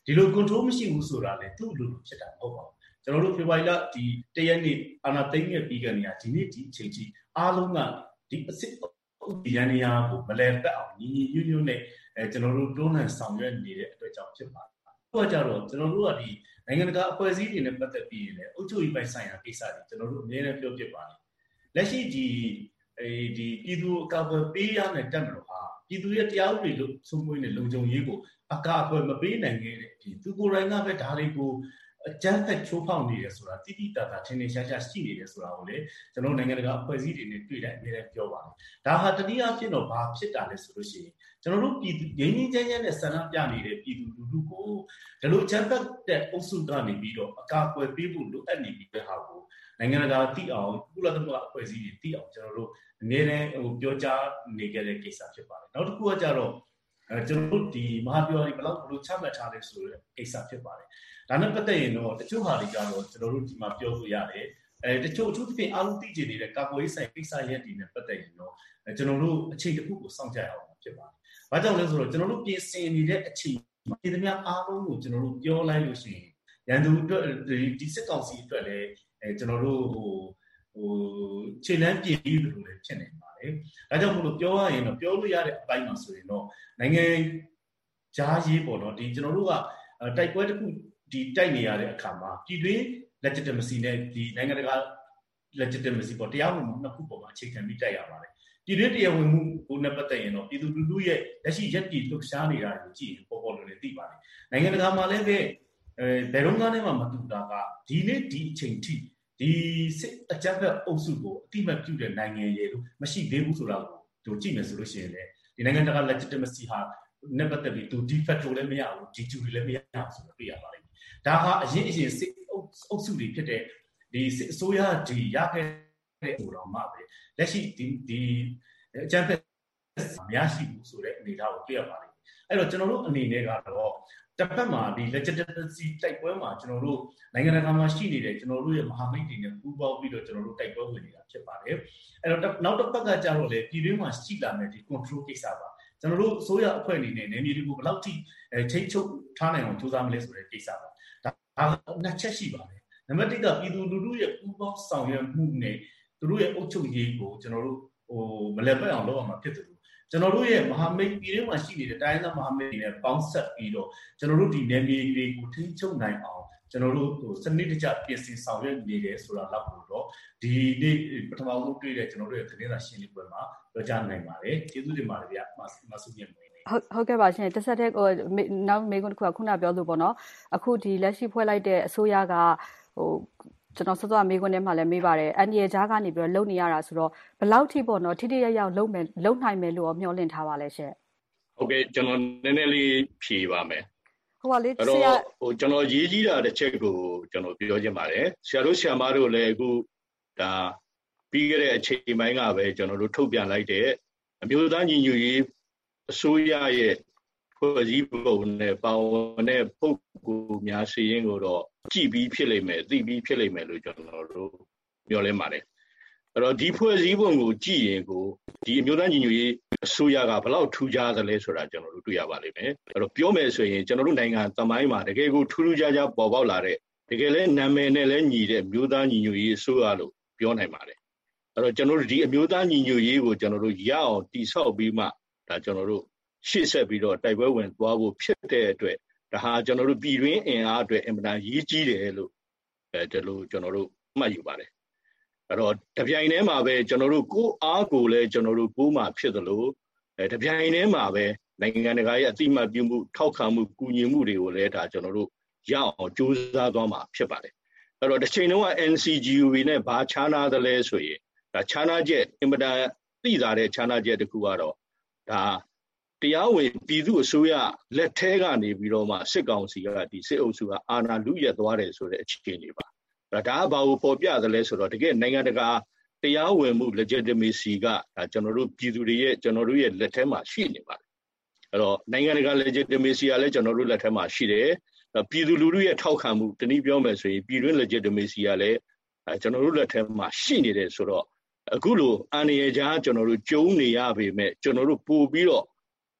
ဒီလို control မရှိဘူးဆိုတာလေသူ့လူဖြစ်တာမဟုတ်ပါဘူးကျွန်တော်တို့ဖေဖော်ဝါရီလဒီတရက်နေ့အာဏာသိမ်းခဲ့ပြီးကနေဒီနေ့ဒီအချိန်ကြီးအားလုံးကဒီအစစ်ဒီရန်ရာကိုမလဲပတ်အောင်ညီညီညွတ်ညွတ်နဲ့ကျွန်တော်တို့တွန်းလှန်ဆောင်ရွက်နေတဲ့အတွက်ကြောင့်ဖြစ်ပါတယ်။အခုကကြတော့ကျွန်တော်တို့ကဒီနိုင်ငံတကာအဖွဲ့အစည်းတွေနဲ့ပတ်သက်ပြီးရင်လည်းအုပ်ချုပ်ရေးပိုင်းဆိုင်ရာကိစ္စတွေကျွန်တော်တို့အများနဲ့ပြောပြပါတယ်။လက်ရှိဒီပြည်သူအကာအကွယ်ပေးရတဲ့တက်မလို့ဟာပြည်သူရဲ့တရားဥပဒေလို့ဆုံးမွေးတဲ့လုံခြုံရေးကိုအကာအကွယ်မပေးနိုင်ခဲ့တဲ့အပြင်သူကိုယ်တိုင်ကပဲဒါတွေကိုအကြမ်းဖက်ချိုးဖောက်နေတယ်ဆိုတာတိတိတတ်တာထင်ထင်ရှားရှားရှိနေတယ်ဆိုတာကိုလေကျွန်တော်နိုင်ငံတကာအဖွဲ့အစည်းတွေနဲ့တွေ့တဲ့အများနဲ့ပြောပါတယ်ဒါဟာတနည်းအားဖြင့်တော့ဘာဖြစ်တာလဲဆိုလို့ရှိရင်ကျွန်တော်တို့ပြည်သူငြိမ်းငြိမ်းချမ်းချမ်းနဲ့ဆန္ဒပြနေတဲ့ပြည်သူလူထုကိုဒီလိုကြမ်းဖက်တဲ့အုပ်စုကနေပြီးတော့အကာအကွယ်ပေးဖို့လိုအပ်နေပြီတဲ့ဟာကိုနိုင်ငံတကာသိအောင်ကုလသမဂ္ဂအဖွဲ့အစည်းတွေသိအောင်ကျွန်တော်တို့အနည်းနဲ့ပြောကြားနေကြတဲ့ကိစ္စဖြစ်ပါတယ်နောက်တစ်ခုကကြတော့ကျွန်တော်တို့ဒီမဟာဗျူဟာတွေဘယ်လိုချမှတ်ထားလဲဆိုတဲ့ကိစ္စဖြစ်ပါတယ်ဒါနဲ့ပတ်သက်ရင်တော့တချို့ဟာတွေကတော့ကျွန်တော်တို့ဒီမှာပြောလို့ရတယ်တချို့အထူးသဖြင့်အားလုံးသိကျင်နေတဲ့ကာကွယ်ရေးဆိုင်ကိစ္စရပ်တွေနဲ့ပတ်သက်ရင်တော့ကျွန်တော်တို့အချိန်တစ်ခုကိုစောင့်ကြရအောင်ဖြစ်ပါတယ်။ဘာကြောင့်လဲဆိုတော့ကျွန်တော်တို့ပြင်ဆင်နေတဲ့အချိန်မှာဒီသမျှအားလုံးကိုကျွန်တော်တို့ပြောလိုက်လို့ရှိရင်ရန်သူအတွက်ဒီစစ်ကောင်စီအတွက်လည်းကျွန်တော်တို့ခြေလမ်းပြင်ပြီးလို့လည်းဖြစ်နေပါတယ်။ဒါကြောင့်မို့လို့ပြောရရင်တော့ပြောလို့ရတဲ့အပိုင်းမှာဆိုရင်တော့နိုင်ငံကြားရေးပေါ့နော်ဒီကျွန်တော်တို့ကတိုက်ပွဲတစ်ခုဒီတိုက်နေရတဲ့အခါမှာပြည်တွင်း legitimacy နဲ့ဒီနိုင်ငံတကာ legitimacy ပေါ့တရားဝင်မှုနှစ်ခုပေါ်မှာအခြေခံပြီးတိုက်ရပါတယ်ပြည်တွင်းတရားဝင်မှုကိုနဲ့ပတ်သက်ရင်တော့ပြည်သူလူထုရဲ့လက်ရှိရက်တည်လှုပ်ရှားနေတာကိုကြည့်ရင်ပေါ်ပေါ်လွယ်လွယ်သိပါတယ်နိုင်ငံတကာမှာလည်းပဲဘယ်တော့မှမတူတာကဒီနေ့ဒီအချိန်ထိဒီစစ်အကြမ်းဖက်အုပ်စုကိုအတိမတ်ပြုတဲ့နိုင်ငံရဲ့လို့မရှိသေးဘူးဆိုတာကိုတို့ကြည့်မယ်ဆိုလို့ရှိရင်လေဒီနိုင်ငံတကာ legitimacy ဟာနဲ့ပတ်သက်ပြီးသူ de facto လည်းမရဘူး de jure လည်းမရဘူးဆိုတော့ပြရပါလိမ့်မယ်ဒါဟာအရင်စစ်အုပ်စုတွေဖြစ်တဲ့ဒီအစိုးရဒီရခဲ့တဲ့ဟိုတော့မှပဲလက်ရှိဒီအကြမ်းဖက်အများရှိဘူးဆိုတဲ့အနေအထားကိုတွေ့ရပါလိမ့်မယ်အဲ့တော့ကျွန်တော်တို့အနေနဲ့ကတော့တစ်ဖက်မှာဒီ legitimacy တိုက်ပွဲမှာကျွန်တော်တို့နိုင်ငံတကာမှာရှိနေတဲ့ကျွန်တော်တို့ရဲ့မဟာမိတ်တွေနဲ့ပူးပေါင်းပြီးတော့ကျွန်တော်တို့တိုက်ပွဲဝင်နေတာဖြစ်ပါတယ်အဲ့တော့နောက်တစ်ပတ်ကကြတော့လေပြည်တွင်းမှာရှိလာတဲ့ဒီ control ကိစ္စပါကျွန်တော်တို့အစိုးရအဖွဲ့အနေနဲ့နယ်မြေတွေကိုဘယ်လောက်ထိထိန်းချုပ်ထားနိုင်အောင်ကြိုးစားမလဲဆိုတဲ့ကိစ္စပါဒါနှစ်ချက်ရှိပါတယ်နံပါတ်1ကပြည်သူလူထုရဲ့ပူးပေါင်းဆောင်ရွက်မှုနဲ့သူတို့ရဲ့အုပ်ချုပ်ရေးကိုကျွန်တော်တို့မလဲပတ်အောင်လုပ်အောင်မှာဖြစ်တယ်လို့ကျွန်တော်တို့ရဲ့မဟာမိတ်ပြည်တွင်းမှာရှိနေတဲ့တိုင်းသားမဟာမိတ်တွေနဲ့ပေါင်းဆက်ပြီးတော့ကျွန်တော်တို့ဒီနယ်မြေတွေကိုထိန်းချုပ်နိုင်အောင်ကျွန်တော်တို့စနစ်တကျပြင်ဆင်ဆောင်ရွက်နေတယ်ဆိုတာလောက်ကိုတော့ဒီနေ့ပထမဆုံးတွေ့တဲ့ကျွန်တော်တို့ရဲ့သတင်းစာရှင်းလင်းပွဲမှာပြောကြားနိုင်ပါတယ်ကျေးဇူးတင်ပါတယ်ဗျာမဆုမြတ်မွေးဟုတ်ကဲ့ပါရှင်တစ်ဆက်တည်းနောက်မေးခွန်းတစ်ခုကခုနပြောလို့ပေါ့နော်အခုဒီလက်ရှိဖွဲ့လိုက်တဲ့အစိုးရကကျွန်တော်စောစောမေးခွန်းထဲမှာလည်းမေးပါတယ်အန်ဒီရဲ့ဂျားကနေပြီးတော့လုံနေရတာဆိုတော့ဘယ်လောက်ထိပေါ့နော်ထိထိရောက်ရောက်လုံနိုင်မယ်လို့မျှော်လင့်ထားပါလဲရှင်ဟုတ်ကဲ့ကျွန်တော်နည်းနည်းလေးဖြေပါမယ်ဟိုပါလေဆရာကျွန်တော်ရေးကြီးတာတစ်ချက်ကိုကျွန်တော်ပြောချင်ပါတယ်ဆရာတို့ဆရာမတို့လည်းအခုဒါပြီးခဲ့တဲ့အချိန်ပိုင်းကပဲကျွန်တော်တို့ထုတ်ပြန်လိုက်တဲ့အမျိုးသားညီညွတ်ရေးအစိုးရရဲ့ဖွဲ့စည်းပုံနဲ့ပါဝင်တဲ့ပုဂ္ဂိုလ်များစီရင်ကိုတော့ကြည်ပြီးဖြစ်လိမ့်မယ်သိပြီးဖြစ်လိမ့်မယ်လို့ကျွန်တော်တို့ပြောလဲပါတယ်အဲ့တော့ဒီဖွဲ့စည်းပုံကိုကြည်ရင်ကိုဒီအမျိုးသားညီညွတ်ရေးအစိုးရကဘယ်လောက်ထူးခြားသလဲဆိုတာကျွန်တော်တို့တွေ့ရပါလိမ့်မယ်အဲ့တော့ပြောမယ်ဆိုရင်ကျွန်တော်တို့နိုင်ငံသမိုင်းမှာတကယ်ကိုထူးထူးခြားခြားပေါ်ပေါက်လာတဲ့တကယ်လဲနာမည်နဲ့လဲညီတဲ့မျိုးသားညီညွတ်ရေးအစိုးရလို့ပြောနိုင်ပါတယ်အဲ့တော့ကျွန်တော်တို့ဒီအမျိုးသားညီညွတ်ရေးကိုကျွန်တော်တို့ရအောင်တည်ဆောက်ပြီးမှဒါကျွန်တော်တို့ရှေ့ဆက်ပြီးတော့တိုက်ပွဲဝင်သွားဖို့ဖြစ်တဲ့အတွက်ဒါဟာကျွန်တော်တို့ပြည်တွင်းအင်အားအတွက်အင်မတန်ရေးကြီးတယ်လို့ဒီလိုကျွန်တော်တို့မှတ်ယူပါတယ်အဲ့တော့တပြိုင်တည်းမှာပဲကျွန်တော်တို့ကိုအားကိုလည်းကျွန်တော်တို့ကိုမှဖြစ်သလိုတပြိုင်တည်းမှာပဲနိုင်ငံတကာရဲ့အတိအမှတ်ပြုမှုထောက်ခံမှုကူညီမှုတွေကိုလည်းဒါကျွန်တော်တို့ရအောင်ကြိုးစားသွားမှာဖြစ်ပါတယ်အဲ့တော့တစ်ချိန်လုံးက NCGUB နဲ့ဘာခြားနာသလဲဆိုရင်ဒါခြားနာချက်အင်မတန်သိသာတဲ့ခြားနာချက်တစ်ခုကတော့ဒါတရားဝင်ပြည်သူအစိုးရလက်ထဲကနေပြီးတော့မှစစ်ကောင်စီကဒီစစ်အုပ်စုကအာဏာလုရက်သွားတယ်ဆိုတဲ့အခြေအနေပါဒါကဘာကိုပေါ်ပြသလဲဆိုတော့တကယ်နိုင်ငံတကာတရားဝင်မှု legitimacy ကဒါကျွန်တော်တို့ပြည်သူတွေရဲ့ကျွန်တော်တို့ရဲ့လက်ထဲမှာရှိနေပါတယ်အဲ့တော့နိုင်ငံတကာ legitimacy ကလည်းကျွန်တော်တို့လက်ထဲမှာရှိတယ်ပြည်သူလူထုရဲ့ထောက်ခံမှုတနည်းပြောမယ်ဆိုရင်ပြည်တွင်း legitimacy ကလည်းကျွန်တော်တို့လက်ထဲမှာရှိနေတယ်ဆိုတော့အခုလိုအန်ရကြားကျွန်တော်တို့ကျုံနေရပေမဲ့ကျွန်တော်တို့ပို့ပြီးတော့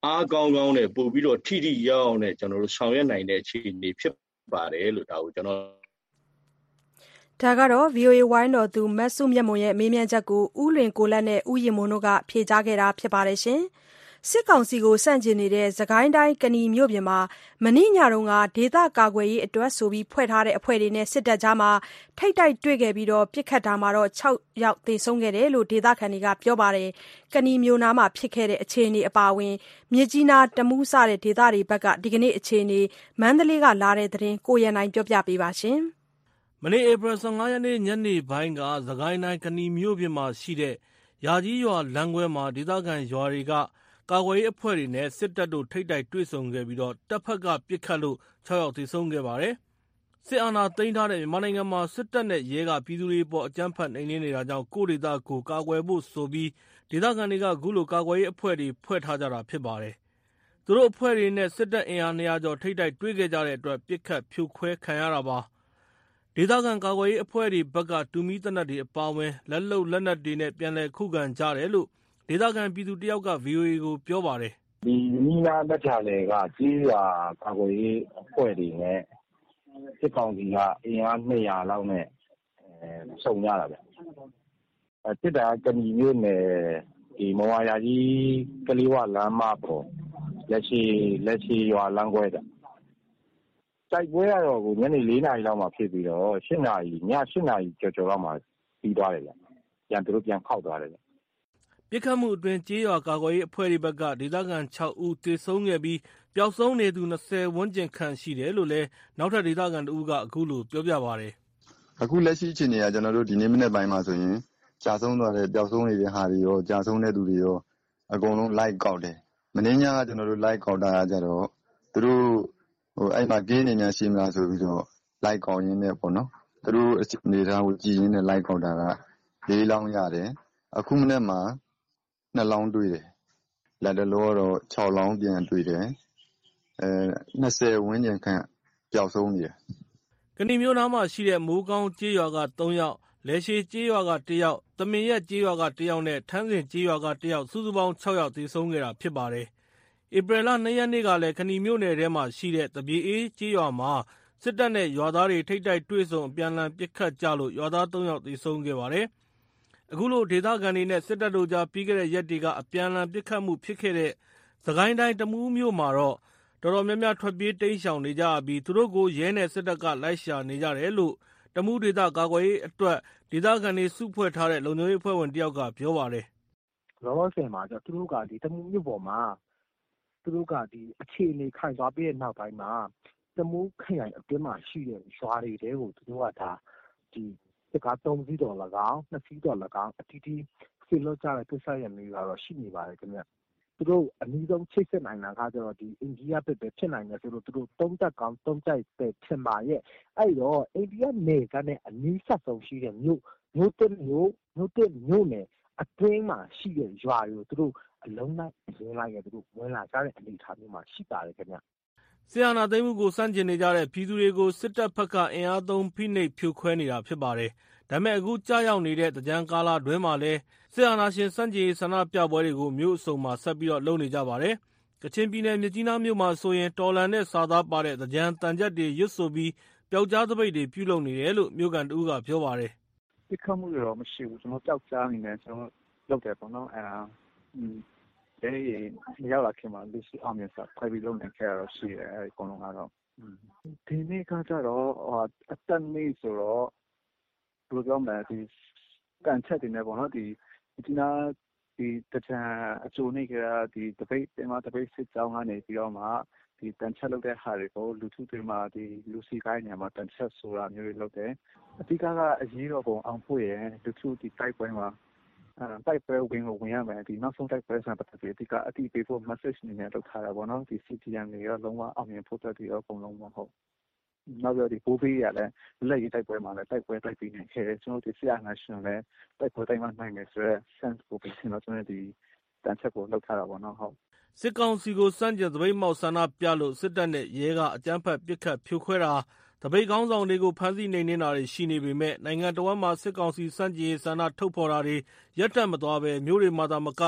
အားကောင်းကောင်းနဲ့ပို့ပြီးတော့ထိထိရောက်အောင်နဲ့ကျွန်တော်တို့ဆောင်ရွက်နိုင်တဲ့အခြေအနေဖြစ်ပါတယ်လို့ဒါကိုကျွန်တော်ဒါကတော့ VOA ဝိုင်းတော်သူမတ်စုမြတ်မွန်ရဲ့မေးမြန်းချက်ကိုဦးလွင်ကိုလတ်နဲ့ဦးရင်မွန်တို့ကဖြေကြားခဲ့တာဖြစ်ပါတယ်ရှင်။စစ်ကောင်စီကိုဆန့်ကျင်နေတဲ့စကိုင်းတိုင်းကနီမြို့ပြင်မှာမနေ့ညတုန်းကဒေသကာကွယ်ရေးအတွက်ဆိုပြီးဖွဲ့ထားတဲ့အဖွဲ့တွေနဲ့စစ်တပ်ကြားမှာထိပ်တိုက်တွေ့ခဲ့ပြီးပစ်ခတ်တာမှာ6 ယောက်သေဆုံးခဲ့တယ်လို့ဒေသခံတွေကပြောပါတယ်။ကနီမြို့နားမှာဖြစ်ခဲ့တဲ့အခြေအနေအပါအဝင်မြစ်ကြီးနားတမူးစတဲ့ဒေသတွေဘက်ကဒီကနေ့အခြေအနေမန္တလေးကလာတဲ့သတင်းကိုရန်နိုင်ပြောပြပေးပါရှင်။မနေ့ဧပြီ15ရက်နေ့ညနေပိုင်းကစကိုင်းတိုင်းကနီမြို့ပြင်မှာရှိတဲ့ရာကြီးရွာလမ်းခွဲမှာဒေသခံရွာတွေကကာကွယ်ရေးအဖွဲ့တွေနဲ့စစ်တပ်တို့ထိပ်တိုက်တွေ့ဆုံခဲ့ပြီးတပ်ဖက်ကပစ်ခတ်လို့6 ယောက်သေဆုံးခဲ့ပါတယ်။စစ်အာဏာသိမ်းထားတဲ့မြန်မာနိုင်ငံမှာစစ်တပ်နဲ့ရဲကပြည်သူတွေအပေါ်အကြမ်းဖက်နှိမ်နင်းနေတာကြောင့်ကိုယ့်ဒေသကိုကာကွယ်ဖို့ဆိုပြီးဒေသခံတွေကအခုလိုကာကွယ်ရေးအဖွဲ့တွေဖွဲ့ထားကြတာဖြစ်ပါတယ်။သူတို့အဖွဲ့တွေနဲ့စစ်တပ်အင်အား200ကျော်ထိပ်တိုက်တွေ့ခဲ့ကြတဲ့အတွက်ပစ်ခတ်ဖြိုခွဲခံရတာပါ။ဒေသခံကာကွယ်ရေးအဖွဲ့တွေဘက်ကတူမီသေနတ်တွေအပါအဝင်လက်လုပ်လက်နက်တွေနဲ့ပြန်လည်ခုခံကြတယ်လို့ဒေသခံပြည်သူတယောက်က VOA ကိုပြောပါတယ်။ဒီနီးနားလက်ချာလေကကြီးရွာကာကွယ်ရေးအဖွဲ့တွေနဲ့စစ်ကောင်စီကအင်အား200လောက်နဲ့စုံရတာပဲ။စစ်တပ်ကနီမြို့နယ်ဒီမဝါယာကြီးကလေးဝလမ်းမပေါ်လက်ရှိရွာလမ်းခွဲတာတိုက်ပွဲကတော့ညနေ4 နာရီလောက်မှဖြစ်ပြီးတော့ည8 နာရီကျော်လောက်မှပြီးသွားတယ်ဗျ။သူတို့ပြန်ခောက်သွားတယ်ဗျ။ပစ်ခတ်မှုအတွင်းကျေးရွာကာကွယ်ရေးအဖွဲ့တွေဘက်ကဒေသခံ6 ဦးသေဆုံးခဲ့ပြီးပျောက်ဆုံးနေသူ20 ဝန်းကျင်ခန့်ရှိတယ်လို့လည်းနောက်ထပ်ဒေသခံတဦးကအခုလိုပြောပြပါတယ်။အခုလက်ရှိအခြေအနေကကျွန်တော်တို့ဒီနေ့မနေ့ပိုင်းမှာဆိုရင်ကြာဆုံးသွားတဲ့ပျောက်ဆုံးနေတဲ့ဟာတွေရောကြာဆုံးတဲ့သူတွေရောအကုန်လုံးလိုက်ကောက်တယ်။မင်းညကကျွန်တော်တို့လိုက်ကောက်တာကြတော့သူတို့အဲ့မှာကင်းနေညာရှိမလားဆိုပြီးတော့လိုက်ကောက်ရင်းနဲ့ပေါ့နော်။သူတို့အနေထားကိုကြည်ရင်းနဲ့လိုက်ကောက်တာက4 လောင်းရတယ်။အခုမနေ့မှာ2 လောင်းတွေ့တယ်။လက်တလောတော့6 လောင်းပြန်တွေ့တယ်။20 ဝန်းကျင်ခန့်ပျောက်ဆုံးနေတယ်။ကနီမြို့နားမှာရှိတဲ့မိုးကောင်းကျေးရွာက3 ယောက်၊လဲရှည်ကျေးရွာက1 ယောက်၊သမင်ရက်ကျေးရွာက1 ယောက်နဲ့ထန်းစင်ကျေးရွာက1 ယောက်စုစုပေါင်း6 ယောက်သေဆုံးခဲ့တာဖြစ်ပါတယ်။ဧပြီလ2 ရက်နေ့ကလည်းကနီမြို့နယ်ထဲမှာရှိတဲ့တပြေအေးကျေးရွာမှာစစ်တပ်နဲ့ရွာသားတွေထိပ်တိုက်တွေ့ဆုံအပြန်အလှန်ပစ်ခတ်ကြလို့ရွာသား3 ယောက်သေဆုံးခဲ့ပါတယ်။အခုလိုဒေသခံတွေနဲ့စစ်တပ်တို့ကြားပြီးခဲ့တဲ့ရက်တွေကအပြန်အလှန်ပစ်ခတ်မှုဖြစ်ခဲ့တဲ့စကိုင်းတိုင်းတမူးမြို့မှာတော့တော်တော်များများထွက်ပြေးတိမ်းရှောင်နေကြပြီးသူတို့ကိုရဲနဲ့စစ်တပ်ကလိုက်ရှာနေကြတယ်လို့တမူးဒေသကာကွယ်ရေးအတွက်ဒေသခံတွေစုဖွဲ့ထားတဲ့လုံခြုံရေးအဖွဲ့ဝင်တယောက်ကပြောပါတယ်။လောလောဆယ်မှာသူတို့ကဒီတမူးမြို့ပေါ်မှာသူတို့ကဒီအခြေအနေခိုင်သွားပြီးတဲ့နောက်ပိုင်းမှာတမူးခရိုင်အတွင်းမှာရှိတဲ့ရွာတွေတဲကိုသူတို့ကဒါဒီစစ်ကား3 စီးတော်၎င်း2 စီးတော်၎င်းအတီးတီးဆေလွတ်ကြတဲ့ကိစ္စရမျိုးကတော့ရှိနေပါတယ်ခင်ဗျ။သူတို့အနည်းဆုံးချိတ်ဆက်နိုင်တာကကျတော့ဒီအိန္ဒိယဘက်ပဲဖြစ်နိုင်တယ်ဆိုတော့သူတို့3 တက်ကောင်း3ကြိုက်ပဲထင်ပါရဲ့အဲ့တော့အိန္ဒိယနယ်ကနဲ့အနည်းဆက်ဆုံးရှိတဲ့မြို့တက်နယ်အတွင်းမှာရှိတဲ့ရွာတွေကိုသူတို့အလုံးလိုက်ရင်းလိုက်ရသူတို့ဝင်လာကြတဲ့အနေအထားမျိုးမှာရှိပါတယ်ခင်ဗျ။စစ်အာဏာသိမ်းမှုကိုစန့်ကျင်နေကြတဲ့ပြည်သူတွေကိုစစ်တပ်ဘက်ကအင်အားသုံးဖိနှိပ်ဖြိုခွဲနေတာဖြစ်ပါတယ်။ဒါပေမဲ့အခုကြာရောက်နေတဲ့သင်္ကြန်ကာလတွင်းမှာလည်းစစ်အာဏာရှင်စန့်ကျင်ရေးဆန္ဒပြပွဲတွေကိုမြို့အစုံမှာဆက်ပြီးလုပ်နေကြပါတယ်။ကချင်ပြည်နယ်မြစ်ကြီးနားမြို့မှာဆိုရင်တော်လှန်တဲ့စာသားပါတဲ့သင်္ကြန်သံချပ်တွေရွတ်ဆိုပြီးပျောက်ကြားသပိတ်တွေပြုလုပ်နေတယ်လို့မြို့ကန်တဦးကပြောပါတယ်။ပြစ်ခတ်မှုတွေတော့မရှိဘူးကျွန်တော်ပျောက်ကြားနေတယ်ကျွန်တော်လုပ်တယ်ပေါ့နော်အဲ့ဒါမရောက်လာခင်မှာလူစီအောင်မြင်စာဖိုင်ပြီးလုံးနေခဲ့ရတော့ရှိတယ်အဲ့ဒီအကုန်လုံးကတော့ဒီနေ့ကကြတော့အတက်နေ့ဆိုတော့ဘယ်လိုပြောမလဲဒီကန်ချက်တွေနဲ့ပေါ့နော်ဒီနာဒီတချန်အချိုနေကဒီတပိတ်တင်မတပိတ်စစ်ကြောင်းကနေပြီးတော့မှဒီတန်ချက်လုပ်တဲ့ဟာတွေကိုလူထုတွေမှာဒီလူစီကိုင်းနေမှာတန်ချက်ဆိုတာမျိုးတွေလုပ်တယ်အဓိကအရေးတော်ပုံအောင်ဖို့ရလူထုဒီတိုက်ပွဲမှာတိုက်ပွဲဝင်ရမယ်ဒီနောက်ဆုံးတိုက်ပွဲဆန်ပတ်သက်ပြီးအတိပေးဖို့ message အနေနဲ့လုပ်ထားတာပေါ့နော်ဒီ CTM တွေရောလုံးဝအောင်မြင်ဖို့တက်ပြီးတော့အကုန်လုံးမဟုတ်နောက်ပြီးဒီပိုးပေးရလဲလက်ရည်တိုက်ပွဲမှာလည်းတိုက်ပွဲတိုက်ပြီးနေခဲ့ကျွန်တော်ဒီ CR National လည်းတိုက်ပွဲတိုက်မှနိုင်မယ်ဆိုတော့ sense ကိုပြီးကျွန်တော်ဒီတန်ချက်ကိုလုပ်ထားတာပေါ့နော်ဟုတ်စစ်ကောင်စီကိုစန့်ကျင်သပိတ်မှောက်ဆန္ဒပြလို့စစ်တပ်နဲ့ရဲကအကြမ်းဖက်ပစ်ခတ်ဖြိုခွဲတာသပိတ်ခေါင်းဆောင်တွေကိုဖမ်းဆီးနှိမ်နင်းတာတွေရှိနေပေမဲ့နိုင်ငံတော်မှာစစ်ကောင်စီစန့်ကျင်ရေးဆန္ဒထုတ်ဖော်တာတွေရပ်တန့်မသွားပဲမြို့တွေမှာသာမက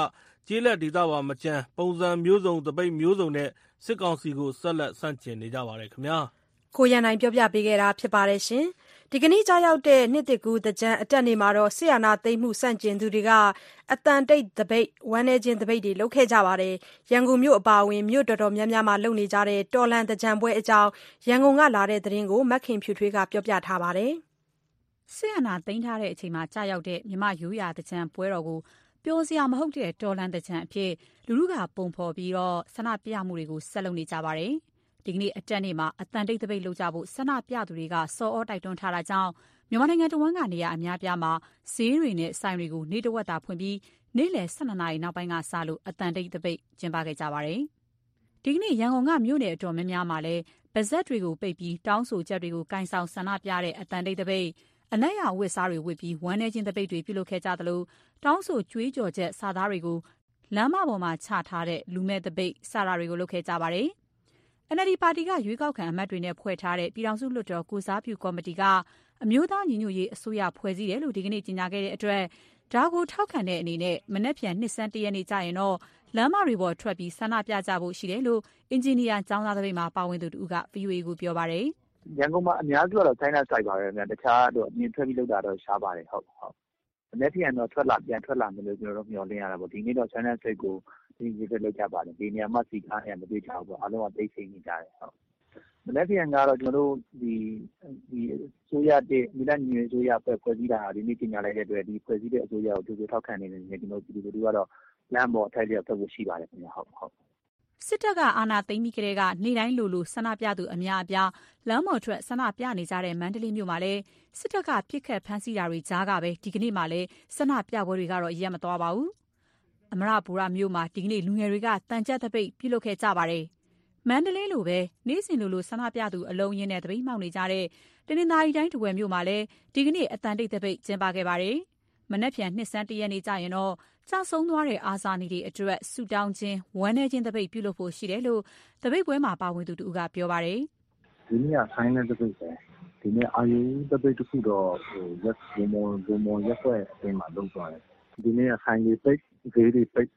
ကျေးလက်ဒေသပါမကျန်ပုံစံမျိုးစုံတပိတ်မျိုးစုံနဲ့စစ်ကောင်စီကိုဆက်လက်ဆန့်ကျင်နေကြပါတယ်ခင်ဗျာကိုရန်နိုင်ပြောပြပေးခဲ့တာဖြစ်ပါတယ်ရှင်ဒီကနေ့ကြာရောက်တဲ့နှစ်သစ်ကူးသကြံအတက်နေမှာတော့ဆီယနာသိမ့်မှုစန့်ကျင်သူတွေကအတန်တိတ်တပိတ်ဝမ်းနေခြင်းတပိတ်တွေလုပ်ခဲ့ကြပါတယ်ရန်ကုန်မြို့အပါအဝင်မြို့တော်များများမှာလုပ်နေကြတဲ့တော်လန်သကြံပွဲအကြောင်းရန်ကုန်ကလာတဲ့သတင်းကိုမက်ခင်ဖြူထွေးကပြောပြထားပါတယ်ဆီယနာသိမ့်ထားတဲ့အချိန်မှာကြာရောက်တဲ့မြမရိုးရာသကြံပွဲတော်ကိုပျော်စရာမဟုတ်တဲ့တော်လန်သကြံအဖြစ်လူလူကပုံဖော်ပြီးတော့ဆန္ဒပြမှုတွေကိုဆက်လုပ်နေကြပါတယ်ဒီကနေ့အတက်နေ့မှာအတန်တိတ်တပိတ်လုပ်ကြဖို့ဆန္ဒပြသူတွေကစော်ဩတိုက်တွန်းထားတာကြောင့်မြန်မာနိုင်ငံတဝန်းကနေရာအများပြားမှာဈေးတွေနဲ့ဆိုင်တွေကိုနေတဝက်တာဖွင့်ပြီးနေ့လယ်12နာရီနောက်ပိုင်းကစလို့အတန်တိတ်တပိတ်ကျင်းပခဲ့ကြပါတယ်ဒီကနေ့ရန်ကုန်ကမြို့နယ်အတော်များများမှာလည်းပါဇက်တွေကိုပိတ်ပြီးတောင်းဆိုချက်တွေကိုကင်ဆောင်ဆန္ဒပြတဲ့အတန်တိတ်တပိတ်အနက်ရောင်ဝတ်စားတွေဝတ်ပြီးဝမ်းနေခြင်းတပိတ်တွေပြုလုပ်ခဲ့ကြသလိုတောင်းဆိုကြွေးကြော်ချက်စာသားတွေကိုလမ်းမပေါ်မှာချထားတဲ့လူမဲ့တပိတ်စာရာတွေကိုလုပ်ခဲ့ကြပါတယ်NLD ပါတီကရွေးကောက်ခံအမတ်တွေနဲ့ဖွဲ့ထားတဲ့ပြည်ထောင်စုလွှတ်တော်ကိုစားပြုကော်မတီကအမျိုးသားညီညွတ်ရေးအစိုးရဖွဲ့စည်းတယ်လို့ဒီကနေ့ကြေညာခဲ့တဲ့အတွက်ဒါကိုထောက်ခံတဲ့အနေနဲ့မနက်ဖြန်နှစ်ဆန်းတရက်နေ့ကျရင်တော့လမ်းမတွေပေါ်ထွက်ပြီးဆန္ဒပြကြဖို့ရှိတယ်လို့အင်ဂျင်နီယာကျောင်းသားတွေမှာပါဝင်သူတို့က VOA ကိုပြောပါတယ်ရန်ကုန်မှာအများစုကတော့ China site ပါပဲ။တခြားတော့အမြင်ထွက်ပြီးလုပ်တာတော့ရှားပါတယ်ဟုတ်။မနေ့ပြန်တော့ပြန်ထွက်လာမယ်လို့ကျွန်တော်တို့မျှော်လင့်ရတာပေါ့။ဒီနေ့တော့ China site ကိုဒီရေးတက်လုပ်ကြပါတယ်။ဒီနေရာမှာစီကားရမတွေ့ကြဘူးပေါ့။အားလုံးကသိသိနေကြတယ်ဟုတ်။မနေ့ပြန်ကတော့ကျွန်တော်တို့ဒီဆိုရတဲ့မိလာညွေဆိုရဖွဲ့စည်းတာဒီနေ့ပြင်လာတဲ့အတွက်ဒီဖွဲ့စည်းတဲ့အစိုးရကိုကြိုထောက်ခံနေတယ်ကျွန်တော်ဒီလိုကတော့လမ်းပေါ်ထိုက်လျောက်ဖို့ရှိပါတယ်ခင်ဗျဟုတ်စစ်တပ်ကအာဏာသိမ်းပြီးကတည်းကနေ့တိုင်းလိုဆန္ဒပြသူအများအပြားလမ်းပေါ်ထွက်ဆန္ဒပြနေကြတဲ့မန္တလေးမြို့မှာလည်းစစ်တပ်ကပစ်ခတ်ဖမ်းဆီးတာတွေကြားကပဲဒီကနေ့မှလည်းဆန္ဒပြပွဲတွေကတော့ရပ်မသွားပါဘူးအမရပူရမြို့မှာဒီကနေ့လူငယ်တွေကတန်ကြပ်တပိတ်ပြုလုပ်ခဲ့ကြပါတယ်မန္တလေးလိုပဲနေ့စဉ်လိုဆန္ဒပြသူအလုံးရင်းနဲ့တပိတ်မှောက်နေကြတဲ့တနင်္သာရီတိုင်းတဝယ်မြို့မှာလည်းဒီကနေ့အတန်တိတ်တပိတ်ကျင်းပခဲ့ပါတယ်မနက်ဖြန်နှစ်ဆန်းတရက်နေ့ကျရင်တော့ကြာဆုံးသွားတဲ့အာဇာနည်တွေအတွက်ဆူတောင်းခြင်းဝမ်းနည်းခြင်းတပိတ်ပြုလုပ်ဖို့ရှိတယ်လို့တပိတ်ပွဲမှာပါဝင်သူတူကပြောပါတယ်ဒီနေ့ကဆိုင်းတဲ့တပိတ်ပဲဒီနေ့အာယုတပိတ်တစ်ခုတော့ရက်ဘုံရက်ွက်အပြင်မှာလုပ်သွားတယ်ဒီနေ့ကဆိုင်းလေးပိတ်ဈေးတွေပိတ်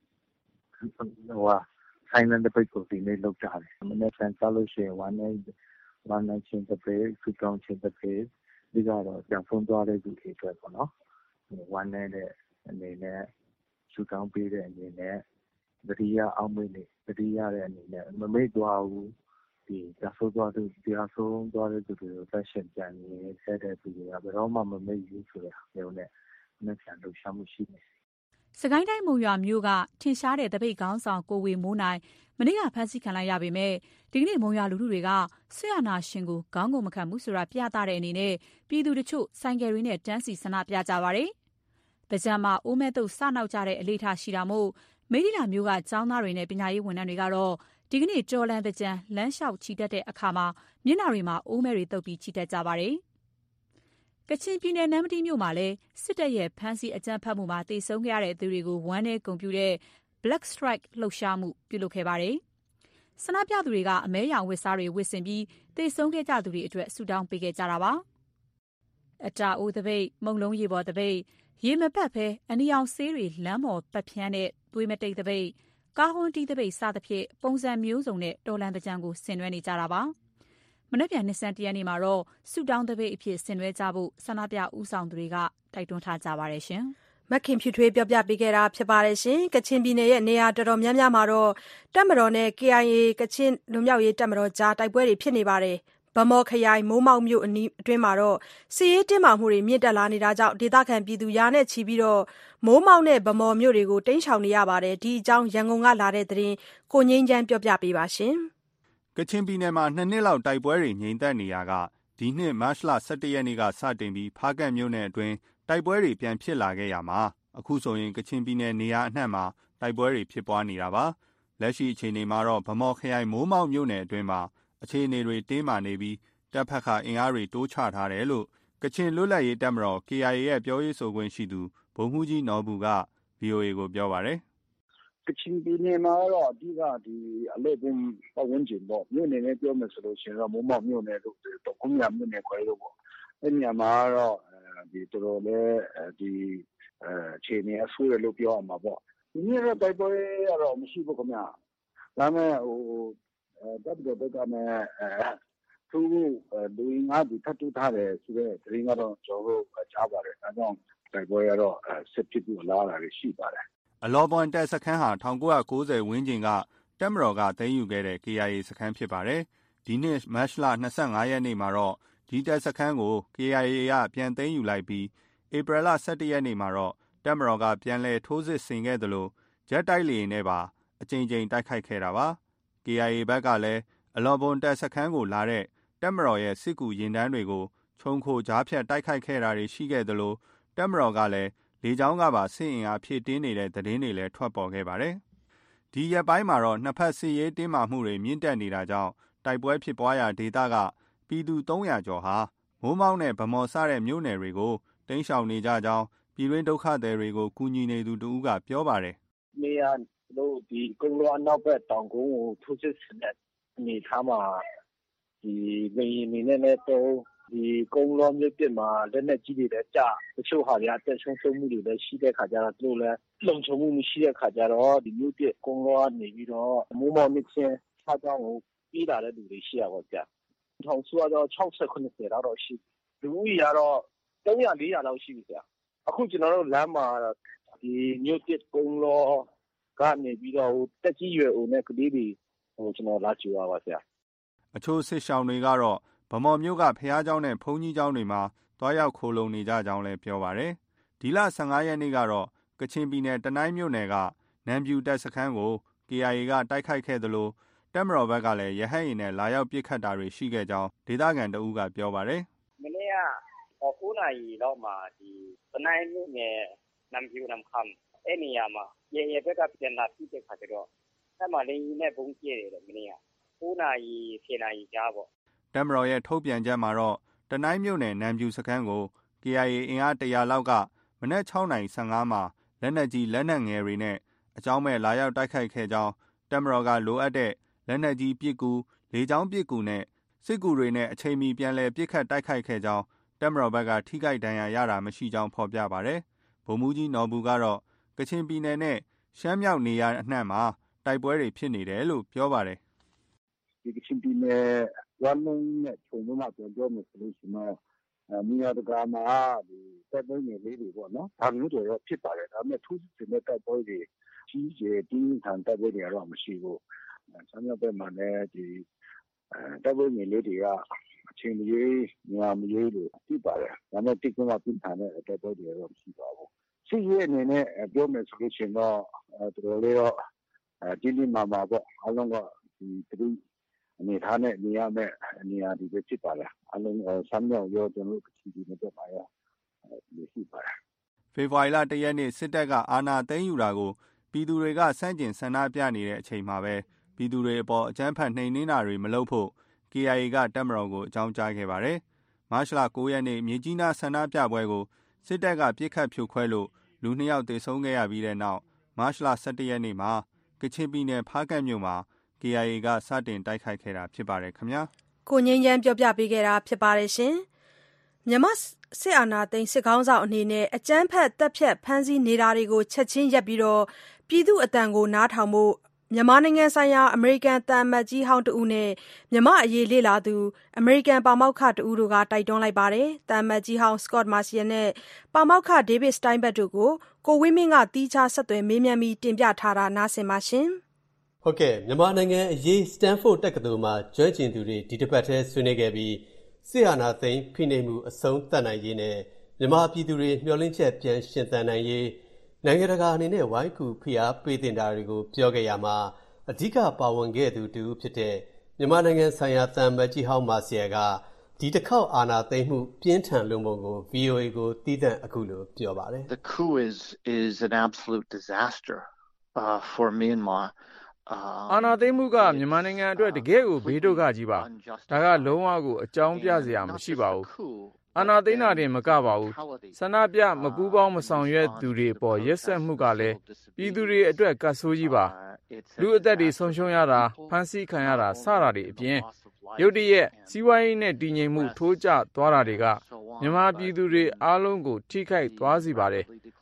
ဆိုင်းတဲ့တပိတ်ကိုဒီနေ့လုပ်ကြတယ်မနေ့ကဆာလို့ရှိရင်ဝမ်းနည်းခြင်းတပိတ်ဆူတောင်းခြင်းတပိတ်ဒီကတော့ကြာဆုံးသွားတဲ့သူတွေအတွက်ပေါ့နော်ဝမ်းနည်းတဲ့အနေနဲ့ဆူတောင်းပေးတဲ့အနေနဲ့တတိယအောင်မေးနေတတိယတဲ့အနေနဲ့မမေ့သွားဘူးဒီကြာဆုံးသွားတဲ့သူတွေကိုသက်ရှင်ကြံနေဆက်တဲ့သူတွေကဘယ်တော့မှမမေ့ဘူးဆိုတဲ့မျိုးနဲ့နှစ်ချန်လှူရှားမှုရှိနေစကိုင်းတိုင်းမုံရွာမြို့ကထင်ရှားတဲ့တပိတ်ခေါင်းဆောင်ကိုဝေမိုးနိုင်မနေ့ကဖမ်းဆီးခံလိုက်ရပေမဲ့ဒီကနေ့မုံရွာလူထုတွေကဆွေအာနာရှင်ကိုခေါင်းကိုမခံဘူးဆိုတာပြသတဲ့အနေနဲ့ပြည်သူတချို့ဆိုင်ကယ်တွေနဲ့တန်းစီဆန္ဒပြကြပါတယ်။တကြံမှာအိုးမဲတုပ်စနောက်ကြတဲ့အလေးထားရှိတာမို့မိဒီလာမျိုးကကျောင်းသားတွေနဲ့ပညာရေးဝန်ထမ်းတွေကတော့ဒီကနေ့တော်လန်တကြံလမ်းလျှောက်ချီတက်တဲ့အခါမှာမျက်နှာတွေမှာအိုးမဲတွေတုပ်ပြီးချီတက်ကြပါတယ်။ကချင်ပြည်နယ်နမ်းမတီးမြို့မှာလည်းစစ်တပ်ရဲ့ဖမ်းဆီးအကြမ်းဖက်မှုမှာတေဆုံးခဲ့ရတဲ့သူတွေကိုဝမ်းနည်းဂုဏ်ပြုတဲ့ Black Strike လှုပ်ရှားမှုပြုလုပ်ခဲ့ပါတယ်။ဆန္ဒပြသူတွေကအမဲရောင်ဝတ်စားတွေဝတ်ဆင်ပြီးတေဆုံးခဲ့ကြသူတွေအတွက်ဆုတောင်းပေးခဲ့ကြတာပါ။အတာအိုးတပိတ်မုံလုံးရေပေါ်တပိတ်ရေမပတ်ဖဲအနီရောင်ဆေးတွေလမ်းပေါ်ပတ်ဖြန်းတဲ့သွေးမတိတ်တပိတ်ကားဟွန်းတီးတပိတ်စသဖြင့်ပုံစံမျိုးစုံနဲ့တော်လန်တကြံကိုဆင်နွှဲနေကြတာပါမနေ့ပြန်နှစ်ဆန်းတရက်နေ့မှာတော့ဆုတောင်းတပိတ်အဖြစ်ဆင်နွှဲကြဖို့ဆန္ဒပြဦးဆောင်သူတွေကတိုက်တွန်းထားကြပါတယ်ရှင်မခင်ဖြူထွေးပြောပြပေးခဲ့တာဖြစ်ပါတယ်ရှင်ကချင်ပြည်နယ်ရဲ့နေရာတော်တော်များများမှာတော့တပ်မတော်နဲ့ KIA ကချင်လူမျိုးရေးတပ်မတော်ကြားတိုက်ပွဲတွေဖြစ်နေပါတယ်ဗမော်ခရိုင်မိုးမောက်မြို့အနီးအတွင်းမှာတော့စစ်ရေးတင်းမာမှုတွေမြင့်တက်လာနေတာကြောင့်ဒေသခံပြည်သူရာနဲ့ချီပြီးတော့မိုးမောက်နဲ့ဗမော်မြို့တွေကိုတိမ်းရှောင်နေရပါတယ်ဒီအကြောင်းရန်ကုန်ကလာတဲ့သတင်းကိုငိမ့်ချမ်းပြောပြပေးပါရှင်ကချင်ပြည်နယ်မှာ2နှစ်လောက်တိုက်ပွဲတွေငြိမ်သက်နေရာကဒီနှစ်မတ်လ17ရက်နေ့ကစတင်ပြီးဖားကန့်မြို့နယ်အတွင်းတိုက်ပွဲတွေပြန်ဖြစ်လာခဲ့ရမှာအခုဆိုရင်ကချင်ပြည်နယ်နေရာအနှံ့မှာတိုက်ပွဲတွေဖြစ်ပွားနေတာပါလက်ရှိအခြေအနေမှာတော့ဗမော်ခရိုင်မိုးမောက်မြို့နယ်အတွင်းမှာအခြေအနေတွေတင်းမာနေပြီးတပ်ဖက်ကအင်အားတွေတိုးချထားတယ်လို့ကချင်လွတ်လပ်ရေးတပ်မတော် KIA ရဲ့ပြောရေးဆိုခွင့်ရှိသူဗိုလ်မှူးကြီးနော်ဘူက VOA ကိုပြောပါတယ်ကချင်ပြည်နယ်မှာတော့အဓိကဒီအလဲဘုံပတ်ဝန်းကျင်ပေါ့မြို့နယ်နဲ့ပြောမယ်ဆိုလို့ရှိရင်တော့မိုးမောက်မြို့နယ်တို့တော့ကုန်းရမြို့နယ်ခွဲလို့ပေါ့အဲ့ဒီမှာတော့ဒီတော်တော်လေးဒီအခြေအနေအဆိုးရလို့ပြောရမှာပေါ့ဒီနေ့တော့တိုက်ပွဲကတော့မရှိဘူးခင်ဗျာဒါမဲ့တပ်တော်ဘက်ကနဲ့သူလူငါးဒီထပ်တူထားတယ်ဆိုတဲ့သတင်းကတော့ကျွန်တော်တို့ကြားပါတယ်ဒါကြောင့်တိုက်ပွဲကတော့ဆက်ဖြစ်ပြီးလာတာရှိပါတယ်အလောဘွမ်တပ်စခန်းဟာ1990ဝန်းကျင်ကတပ်မတော်ကသိမ်းယူခဲ့တဲ့ KIA စခန်းဖြစ်ပါတယ်ဒီနှစ်မတ်လ25ရက်နေ့မှာတော့ဒီတပ်စခန်းကို KIA ကပြန်သိမ်းယူလိုက်ပြီးဧပြီလ17ရက်နေ့မှာတော့တပ်မတော်ကပြန်လည်ထိုးစစ်ဆင်ခဲ့သလိုဂျက်တိုက်လေယာဉ်နဲ့ပါအကြိမ်ကြိမ်တိုက်ခိုက်ခဲ့တာပါ KIA ဘက်ကလည်းအလောဘွမ်တပ်စခန်းကိုလာတဲ့တပ်မတော်ရဲ့စစ်ကူရင်တန်းတွေကိုခြုံခိုကြားဖြတ်တိုက်ခိုက်ခဲ့တာတွေရှိခဲ့သလိုတပ်မတော်ကလည်းလေကြောင်းကပါစစ်အင်အားဖြည့်တင်းနေတဲ့သတင်းတွေလည်းထွက်ပေါ်ခဲ့ပါတယ်ဒီရက်ပိုင်းမှာတော့နှစ်ဖက်စစ်ရေးတင်းမာမှုတွေမြင့်တက်နေတာကြောင့်တိုက်ပွဲဖြစ်ပွားရာဒေသကပြည်သူ300ကျော်ဟာမိုးမောက်နဲ့ဗမော်စတဲ့မြို့နယ်တွေကိုတိမ်းရှောင်နေကြကြောင်းပြည်တွင်းဒုက္ခသည်တွေကိုကူညီနေသူတဦးကပြောပါတယ်။နေရာတို့ဒီကုန်းလောအနောက်ဘက်တောင်ကုန်းကိုထိုးစစ်ဆင်တဲ့အနေထားမှာဒီဘယ်နေနဲ့တော့ဒီကုန်းလောမြို့ပြမှာလက်နက်ကြီးတွေလည်းကြာတချို့ဟာတွေအသက်ဆုံးရှုံးမှုတွေလည်းရှိတဲ့ခါကျတော့သူတို့လည်းလုံခြုံမှုမရှိတဲ့ခါကျတော့ဒီမြို့ပြကုန်းလောကနေပြီးတော့မိုးမောက်မြစ်ချင်းဆက်ကြောင်းကိုပြေးလာတဲ့လူတွေရှိရပါကြ။ထောင်စုကတော့60-90လောက်ရှိလူဦးရေကတော့300-400လောက်ရှိပြီဗျ။အခုကျွန်တော်တို့လမ်းမှာဒီမြို့ပြကုန်းလောကနေပြီးတော့တက်ကြီးရွယ်အိုနဲ့ကလေးတွေကျွန်တော်လာကြည့်ရပါဗျ။အချို့စစ်ရှောင်းတွေကတော့ဗမော်မြို့ကဖျားเจ้าနဲ့ဘုန်းကြီးเจ้าတွေမှာတွားရောက်ခိုလုံနေကြကြောင်းလည်းပြောပါတယ်။ဒီလ15ရက်နေ့ကတော့ကချင်ပြည်နယ်တနိုင်းမြို့နယ်ကနမ်ပြူတပ်စခန်းကို KIA ကတိုက်ခိုက်ခဲ့သလိုတပ်မတော်ဘက်ကလည်းရဟတ်ယာဉ်နဲ့လာရောက်ပစ်ခတ်တာတွေရှိခဲ့ကြောင်းဒေသခံတဦးကပြောပါတယ်။မနေ့က9နာရီလောက်မှာဒီတနိုင်းမြို့နယ်နမ်ပြူနမ်ခမ်အဲ့နေရာမှာရေဘက်ကပြန်လာပြီးတဲ့ခါကျတော့အဲ့မှာလေးနဲ့ဘုံကျဲတယ်မနေ့က9နာရီ10နာရီကြားပေါ့တပ်မတော်ရဲ့ထုတ်ပြန်ချက်မှာတော့တနိုင်းမြို့နယ်နမ်ပြူစခန်းကို KIA အင်အား100လောက်ကမနက်6:15မှာလက်နက်ကြီးလက်နက်ငယ်တွေနဲ့အကြောင်းမဲ့လာရောက်တိုက်ခိုက်ခဲ့ကြောင်းတပ်မတော်ကလိုအပ်တဲ့လက်နက်ကြီးပစ်ကူလေကြောင်းပစ်ကူနဲ့စစ်ကူတွေနဲ့အချိန်မီပြန်လည်ပစ်ခတ်တိုက်ခိုက်ခဲ့ကြောင်းတပ်မတော်ဘက်ကထိခိုက်ဒဏ်ရာရတာမရှိကြောင်းဖော်ပြပါတယ်ဗိုလ်မှူးကြီးနော်ဘူးကတော့ကချင်ပြည်နယ်နဲ့ရှမ်းမြောက်နေရာအနှံ့မှာတိုက်ပွဲတွေဖြစ်နေတယ်လို့ပြောပါတယ်ဒီကချင်ပြည်နယ်ဝမ်နုံနဲ့ချုံလုံးမှာပြောမယ်ဆိုလို့ရှိရင်နေရာတကာမှာဒီတပ်ပွဲငယ်လေးတွေပေါ့နော်ဒါမျိုးတွေတော့ဖြစ်ပါတယ်ဒါပေမဲ့ထူးခြားတဲ့တပ်ပွဲတွေကြီးကျယ်တင်းထန်တပ်ပွဲတွေတော့မရှိဘူးဆမ်းမြောက်ဘက်မှာလည်းဒီတပ်ပွဲငယ်လေးတွေကအချိန်မရွေးညမရွေးလို့ဖြစ်ပါတယ်ဒါပေမဲ့တိကျမှပြင်းထန်တဲ့တပ်ပွဲတွေတော့မရှိပါဘူးရှိရဲ့အနေနဲ့ပြောမယ်ဆိုလို့ရှိရင်တော့တော်တော်လေးတော့တင်းမာမှာပေါ့အလုံးကဒီသူအနေထားနဲ့နေရာမဲ့နေရာတွေဖြစ်ပါလားအလုံးဆမ်းမြောက်ရောကျွန်တော်တို့ကချီဒီနဲ့ပါရရှိပါတယ်ဖေဖော်ဝါရီလ1ရက်နေ့စစ်တပ်ကအာဏာသိမ်းယူတာကိုပြည်သူတွေကစန့်ကျင်ဆန္ဒပြနေတဲ့အချိန်မှာပဲပြည်သူတွေအပေါ်အကြမ်းဖက်နှိမ်နင်းတာတွေမလုပ်ဖို့ KIA ကတပ်မတော်ကိုအကြောင်းကြားခဲ့ပါတယ်မတ်လ9ရက်နေ့မြေကြီးနားဆန္ဒပြပွဲကိုစစ်တပ်ကပစ်ခတ်ဖြိုခွဲလို့လူ2ယောက်သေဆုံးခဲ့ရပြီးတဲ့နောက်မတ်လ17ရက်နေ့မှာကချင်ပြည်နယ်ဖားကန့်မြို့မှာKIA ကစတင်တိုက်ခိုက်ခဲ့တာဖြစ်ပါတယ်ခင်ဗျာကိုငင်းချမ်းပြောပြပေးခဲ့တာဖြစ်ပါတယ်ရှင်မြန်မာစစ်အာဏာသိမ်းစစ်ခေါင်းဆောင်အနေနဲ့အကြမ်းဖက်တပ်ဖြတ်ဖမ်းဆီးနေတာတွေကိုချက်ချင်းရပ်ပြီးတော့ပြည်သူအတန်ကိုနားထောင်ဖို့မြန်မာနိုင်ငံဆိုင်ရာအမေရိကန်သံအမတ်ကြီးဟောင်းတဦးနဲ့မြန်မာအရေးလေ့လာသူအမေရိကန်ပါမောက္ခတဦးတို့ကတိုက်တွန်းလိုက်ပါတယ်။သံအမတ်ကြီးဟောင်း Scott Marciel နဲ့ပါမောက္ခ David Steinberg တို့ကိုဝင်းမင်းကသီးခြားဆက်သွယ်မေးမြန်းပြီးတင်ပြထားတာနားဆင်ပါရှင်။ဟုတ်ကဲ့မြန်မာနိုင်ငံအရေး Stanford တက္ကသိုလ်မှာကျွမ်းကျင်သူတွေဒီတစ်ပတ်ထဲဆွေးနွေးခဲ့ပြီးစစ်အာဏာသိမ်းဖိနှိပ်မှုအဆုံးသတ်နိုင်ရေးနဲ့မြန်မာပြည်သူတွေမျှော်လင့်ချက်ပြန်ရှင်သန်နိုင်ရေးနိုင်ငံတကာအနေနဲ့ဝိုင်းကူဖိအားပေးတင်တာတွေကိုပြောခဲ့ရမှာအဓိကပါဝင်ခဲ့သူတူဖြစ်တဲ့မြန်မာနိုင်ငံဆိုင်ရာသံအမတ်ကြီးဟောင်းမာဆီယယ်ကဒီတစ်ခေါက်အာဏာသိမ်းမှုပြင်းထန်လွန်ပုံကို VOA ကိုတည်တံ့အခုလိုပြောပါတယ် The coup is an absolute disaster for Myanmar အာဏာသိမ်းမှုကမြန်မာနိုင်ငံအတွက်တကယ်ကိုဘေးဒုက္ခကြီးပါဒါကလုံးဝကိုအကြောင်းပြစရာမရှိပါဘူးအာဏာသိမ်းတာတင်မကပါဘူးဆန္ဒပြမပူးပေါင်းမဆောင်ရွက်သူတွေပေါ်ရက်စက်မှုကလည်းပြည်သူတွေအတွက်ကတ်ဆိုးကြီးပါလူအသက်တွေဆုံးရှုံးရတာဖမ်းဆီးခံရတာစတာတွေအပြင်ရုတ်တရက်စီးပွားရေးနဲ့တည်ငြိမ်မှုထိုးကျသွားတာတွေကမြန်မာပြည်သူတွေအားလုံးကိုထိခိုက်သွားစေပါတယ်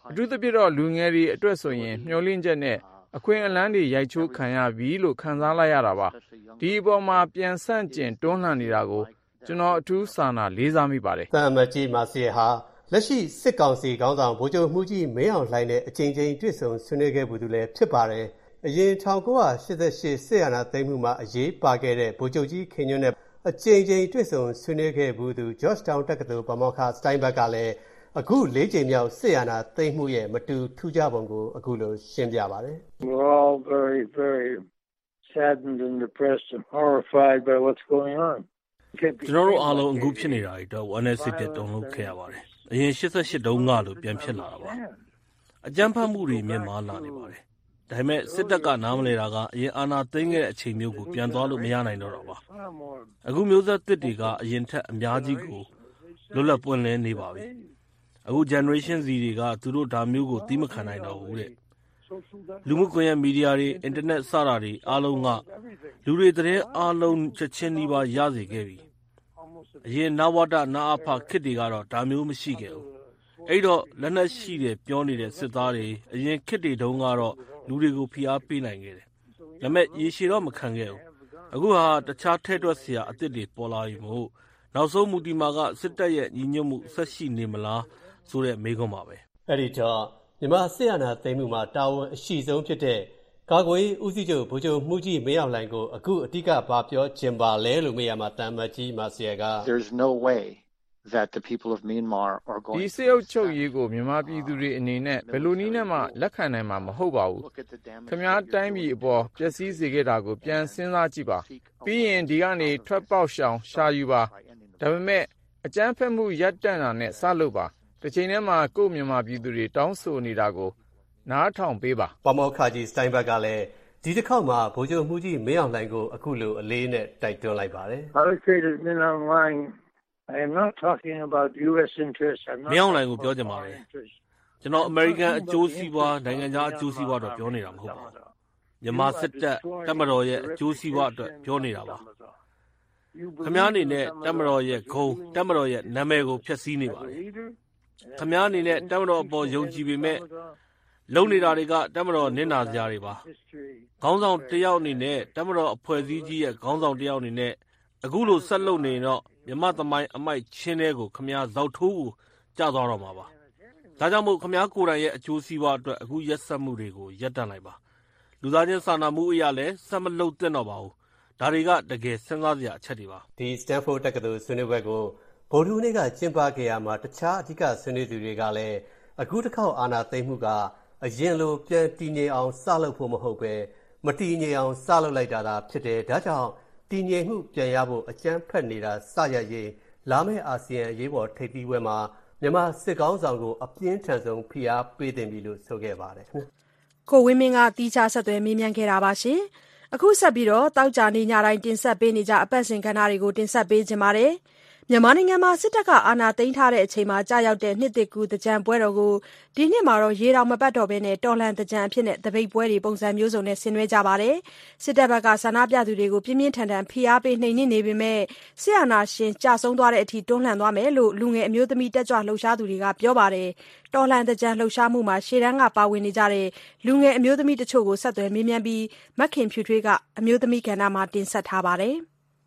အထူးသဖြင့်တော့လူငယ်တွေအတွက်ဆိုရင်မျှော်လင့်ချက်နဲ့အခွင့်အလမ်းတွေရိုက်ချိုးခံရပြီလို့ခံစားလိုက်ရတာပါဒီအပေါ်မှာပြန်ဆန့်ကျင်တွန်းလှန်နေတာကိုကျွန်တော်အထူးစာနာလေးစားမိပါတယ်သံအမတ်ကြီးမာစီဟာလက်ရှိစစ်ကောင်စီခေါင်းဆောင်ဗိုလ်ချုပ်မှုကြီးမင်းအောင်လှိုင်နဲ့အကြိမ်ကြိမ်တွေ့ဆုံဆွေးနွေးခဲ့မှုတူလည်းဖြစ်ပါတယ်အရင်1988စစ်အာဏာသိမ်းမှုမှာအရေးပါခဲ့တဲ့ဗိုလ်ချုပ်ကြီးခင်ညွန့်နဲ့အကြိမ်ကြိမ်တွေ့ဆုံဆွေးနွေးခဲ့မှုတူ Georgetown တက္ကသိုလ်ဗမောက္ခ Steinberg ကလည်းအခု၄ချိန်မြောက်စစ်အာဏာသိမ်းမှုရဲ့မတူထူးခြားပုံကိုအခုလိုရှင်းပြပါတယ် We're all very very saddened and depressed and horrified by what's going on. ကျွန်တော်တို့အားလုံးအခုဖြစ်နေတာတွေတော့ဝမ်းနည်းစိတ်ပြတ်တုန်လှုပ်ခဲ့ရပါတယ်အရင်88တုန်းကလိုပြန်ဖြစ်လာတာပါအကြမ်းဖက်မှုတွေမြင့်မားလာနေပါတယ်ဒါပေမဲ့စစ်တပ်ကနားမလဲတာကအရင်အာဏာသိမ်းခဲ့တဲ့အချိန်မျိုးကိုပြန်သွားလို့မရနိုင်တော့တာပါအခုမျိုးဆက်သစ်တွေကအရင်ထက်အများကြီးကိုလွတ်လပ်ပွင့်လင်းနေပါပြီအခု generation Z တွေကသူတို့ဒါမျိုးကိုသိမခံနိုင်တော့ဘူးတဲ့လူမှုကွန်ရက်မီဒီယာတွေအင်တာနက်စတာတွေအားလုံးကလူတွေတဲ့အားလုံးချက်ချင်းနှီးပါရစေခဲ့ပြီအရင်နဝတနာအဖခေတ်တွေကတော့ဒါမျိုးမရှိခဲ့ဘူးအဲ့တော့လက်နက်ရှိတယ်ပြောနေတဲ့စစ်သားတွေအရင်ခေတ်တွေတုန်းကတော့လူတွေကိုဖိအားပေးနိုင်ခဲ့တယ်ဒါပေမဲ့ရေရှည်တော့မခံခဲ့ဘူးအခုဟာတခြားထဲတွက်စရာအသစ်တွေပေါ်လာပြီမို့နောက်ဆုံးမူတီမာကစစ်တပ်ရဲ့ညီညွတ်မှုဆက်ရှိနေမလားဆိုတဲ့မေးခွန်းပါပဲအဲ့ဒီတော့မြန်မာစစ်အာဏာသိမ်းမှုမှာတာဝန်အရှိဆုံးဖြစ်တဲ့ကာကွယ်ရေးဦးစီးချုပ်ဗိုလ်ချုပ်မှုကြီးမင်းအောင်လှိုင်ကိုအခုအဓိကဘာပြောချင်ပါလဲလို့မေးရမှာတမ်မတ်ကြီးမာစီယာက There's no way that the people of Myanmar are going ဒီစစ်အုပ်ချုပ်ရေးကိုမြန်မာပြည်သူတွေအနေနဲ့ဘယ်လိုနည်းနဲ့မှလက်ခံနိုင်မှာမဟုတ်ပါဘူးခင်ဗျားတိုင်းပြည်အပေါ်ပျက်စီးစေခဲ့တာကိုပြန်စဉ်းစားကြည့်ပါပြီးရင်ဒီကနေထွက်ပေါက်ရှောင်ရှာယူပါဒါပေမဲ့အကြမ်းဖက်မှုရပ်တန့်တာနဲ့စလုပ်ပါတစ်ချိန်တည်းမှာကိုယ့်မြန်မာပြည်သူတွေတောင်းဆိုနေတာကိုနားထောင်ပေးပါပမောက္ခကြီး Steinberg ကလည်းဒီတစ်ခေါက်မှာဗိုလ်ချုပ်မှုကြီးမင်းအောင်လှိုင်ကိုအခုလိုအလေးနဲ့တိုက်တွန်းလိုက်ပါတယ် I would say that Min Aung Hlaing I am not talking about US interests I'm not မင်းအောင်လှိုင်ကိုပြောချင်ပါတယ်ကျွန်တော်အမေရိကန်အကျိုးစီးပွားနိုင်ငံခြားအကျိုးစီးပွားတော့ပြောနေတာမဟုတ်ပါဘူးမြန်မာစစ်တပ်တပ်မတော်ရဲ့အကျိုးစီးပွားအတွက်ပြောနေတာပါခင်ဗျားအနေနဲ့တပ်မတော်ရဲ့ဂုဏ်တပ်မတော်ရဲ့နာမည်ကိုဖျက်ဆီးနေပါတယ်ခင်ဗျားအနေနဲ့တပ်မတော်အပေါ်ယုံကြည်ပေမဲ့လုံနေတာတွေကတပ်မတော်နစ်နာစရာတွေပါခေါင်းဆောင်တယောက်အနေနဲ့တပ်မတော်အဖွဲ့အစည်းကြီးရဲ့ခေါင်းဆောင်တယောက်အနေနဲ့အခုလိုဆက်လုပ်နေတော့မြမသမိုင်းအမိုက်ချင်းတွေကိုခမည်းဇောက်ထိုးကိုကြာသွားတော့မှာပါဒါကြောင့်မို့ခမည်းကိုယ်တိုင်ရဲ့အကျိုးစီးပွားအတွက်အခုရက်ဆက်မှုတွေကိုရပ်တန့်လိုက်ပါလူသားချင်းစာနာမှုအရာလည်းဆက်မလုပ်သင့်တော့ပါဘူးဒါတွေကတကယ်စဉ်းစားစရာအချက်တွေပါဒီ Stanford တက္ကသိုလ်ဆွေးနွေးပွဲကိုဗုဒ္ဓဟူးနေ့ကကျင်းပခဲ့ရမှာတခြားအဓိကဆွေးနွေးသူတွေကလည်းအခုတစ်ခေါက်အာဏာသိမ်းမှုကအရင်လိုပြန်တည်ငြိမ်အောင်စလုပ်ဖို့မဟုတ်ပဲမတည်ငြိမ်အောင်စလုပ်လိုက်တာသာဖြစ်တယ်ဒါကြောင့်တည်ငြိမ်မှုပြန်ရဖို့အကြမ်းဖက်နေတာစရရေးလာမယ့်အာဆီယံအရေးပေါ်ထိပ်သီးပွဲမှာမြန်မာစစ်ကောင်းဆောင်ကိုအပြင်းထန်ဆုံးဖိအားပေးတင်ပြီလို့ဆိုခဲ့ပါတယ်ကိုဝင်းမင်းကတီးခြားဆက်သွယ်မေးမြန်းခဲ့တာပါရှင်အခုဆက်ပြီးတော့တောက်ကြနေညတိုင်းတင်ဆက်ပေးနေကြအပတ်စဉ်ကဏ္ဍတွေကိုတင်ဆက်ပေးကြပါမယ်မြန်မာနိုင်ငံမှာစစ်တပ်ကအာဏာသိမ်းထားတဲ့အချိန်မှာကြာရောက်တဲ့နှစ်သစ်ကူးသကြံပွဲတော်ကိုဒီနှစ်မှာတော့ရေတော်မပတ်တော့ဘဲနဲ့တော်လှန်သကြံအဖြစ်နဲ့တပိတ်ပွဲတွေပုံစံမျိုးစုံနဲ့ဆင်နွှဲကြပါတယ်စစ်တပ်ဘက်ကဆန္ဒပြသူတွေကိုပြင်းပြင်းထန်ထန်ဖိအားပေးနှိမ်နင်းနေပေမဲ့ဆရာနာရှင်ကြာဆုံးသွားတဲ့အထိတွန်းလှန်သွားမယ်လို့လူငယ်အမျိုးသမီးတက်ကြွလှုပ်ရှားသူတွေကပြောပါတယ်တော်လှန်သကြံလှုပ်ရှားမှုမှာရှေ့တန်းကပါဝင်နေကြတဲ့လူငယ်အမျိုးသမီးတချို့ကိုဆက်သွယ်မေးမြန်းပြီးမခင်ဖြူထွေးကအမျိုးသမီးကဏ္ဍမှာတင်ဆက်ထားပါတယ်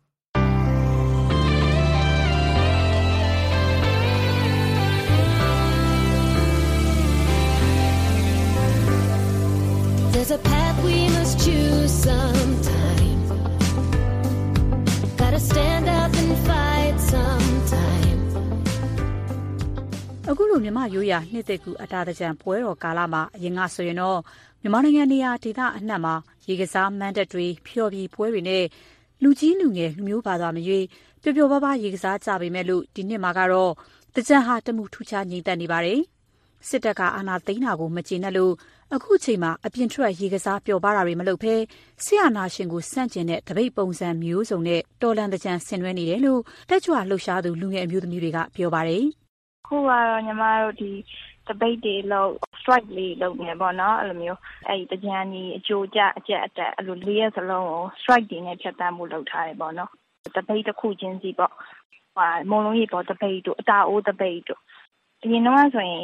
There's a path we must choose sometime. Gotta stand up and fight sometime. အခုလိုမြန်မာရိုးရာနှစ်သက်ကူအတာတကြံပွဲတော်ကာလမှာအရင်ကဆိုရင်တော့မြန်မာနိုင်ငံနေရာဒေသအနှံ့မှာရေကစားမန်းတက်တွေဖျော်ဖြေပွဲတွေနဲ့လူကြီးလူငယ်လူမျိုးဘာသာမရွေးပျော်ပျော်ပါးပါးရေကစားကြပေမဲ့လို့ဒီနှစ်မှာကတော့တကြံဟာတမှုထူးခြားငြိမ်သက်နေပါတယ်စစ်တပ်ကအာဏာသိမ်းတာကိုမကျေနပ်လို့အခုချိန်မှာအပြင်ထွက်ရေကစားပျော်ပါးတာတွေမလုပ်ဘဲဆရာနာရှင်ကိုစန့်ကျင်တဲ့တပိတ်ပုံစံမျိုးစုံနဲ့တော်လန်တကြံဆင်နွှဲနေတယ်လို့တက်ကြွလှုပ်ရှားသူလူငယ်အမျိုးသမီးတွေကပြောပါတယ်။ခုကတော့ညီမတို့ဒီတပိတ်တွေလို့ strike လေးလုပ်နေပေါ့နော်အဲ့လိုမျိုးအဲ့ဒီတကြံကြီးအကျိုးကျအကျက်အတက်အဲ့လို၄ရက်စလုံးကို strike တွေနဲ့ဖြတ်တန်းမှုလုပ်ထားတယ်ပေါ့နော်။တပိတ်တစ်ခုချင်းစီပေါ့။မုံလုံးရေပေါ်တပိတ်တို့အတာအိုးတပိတ်တို့အရင်တော့ဆိုရင်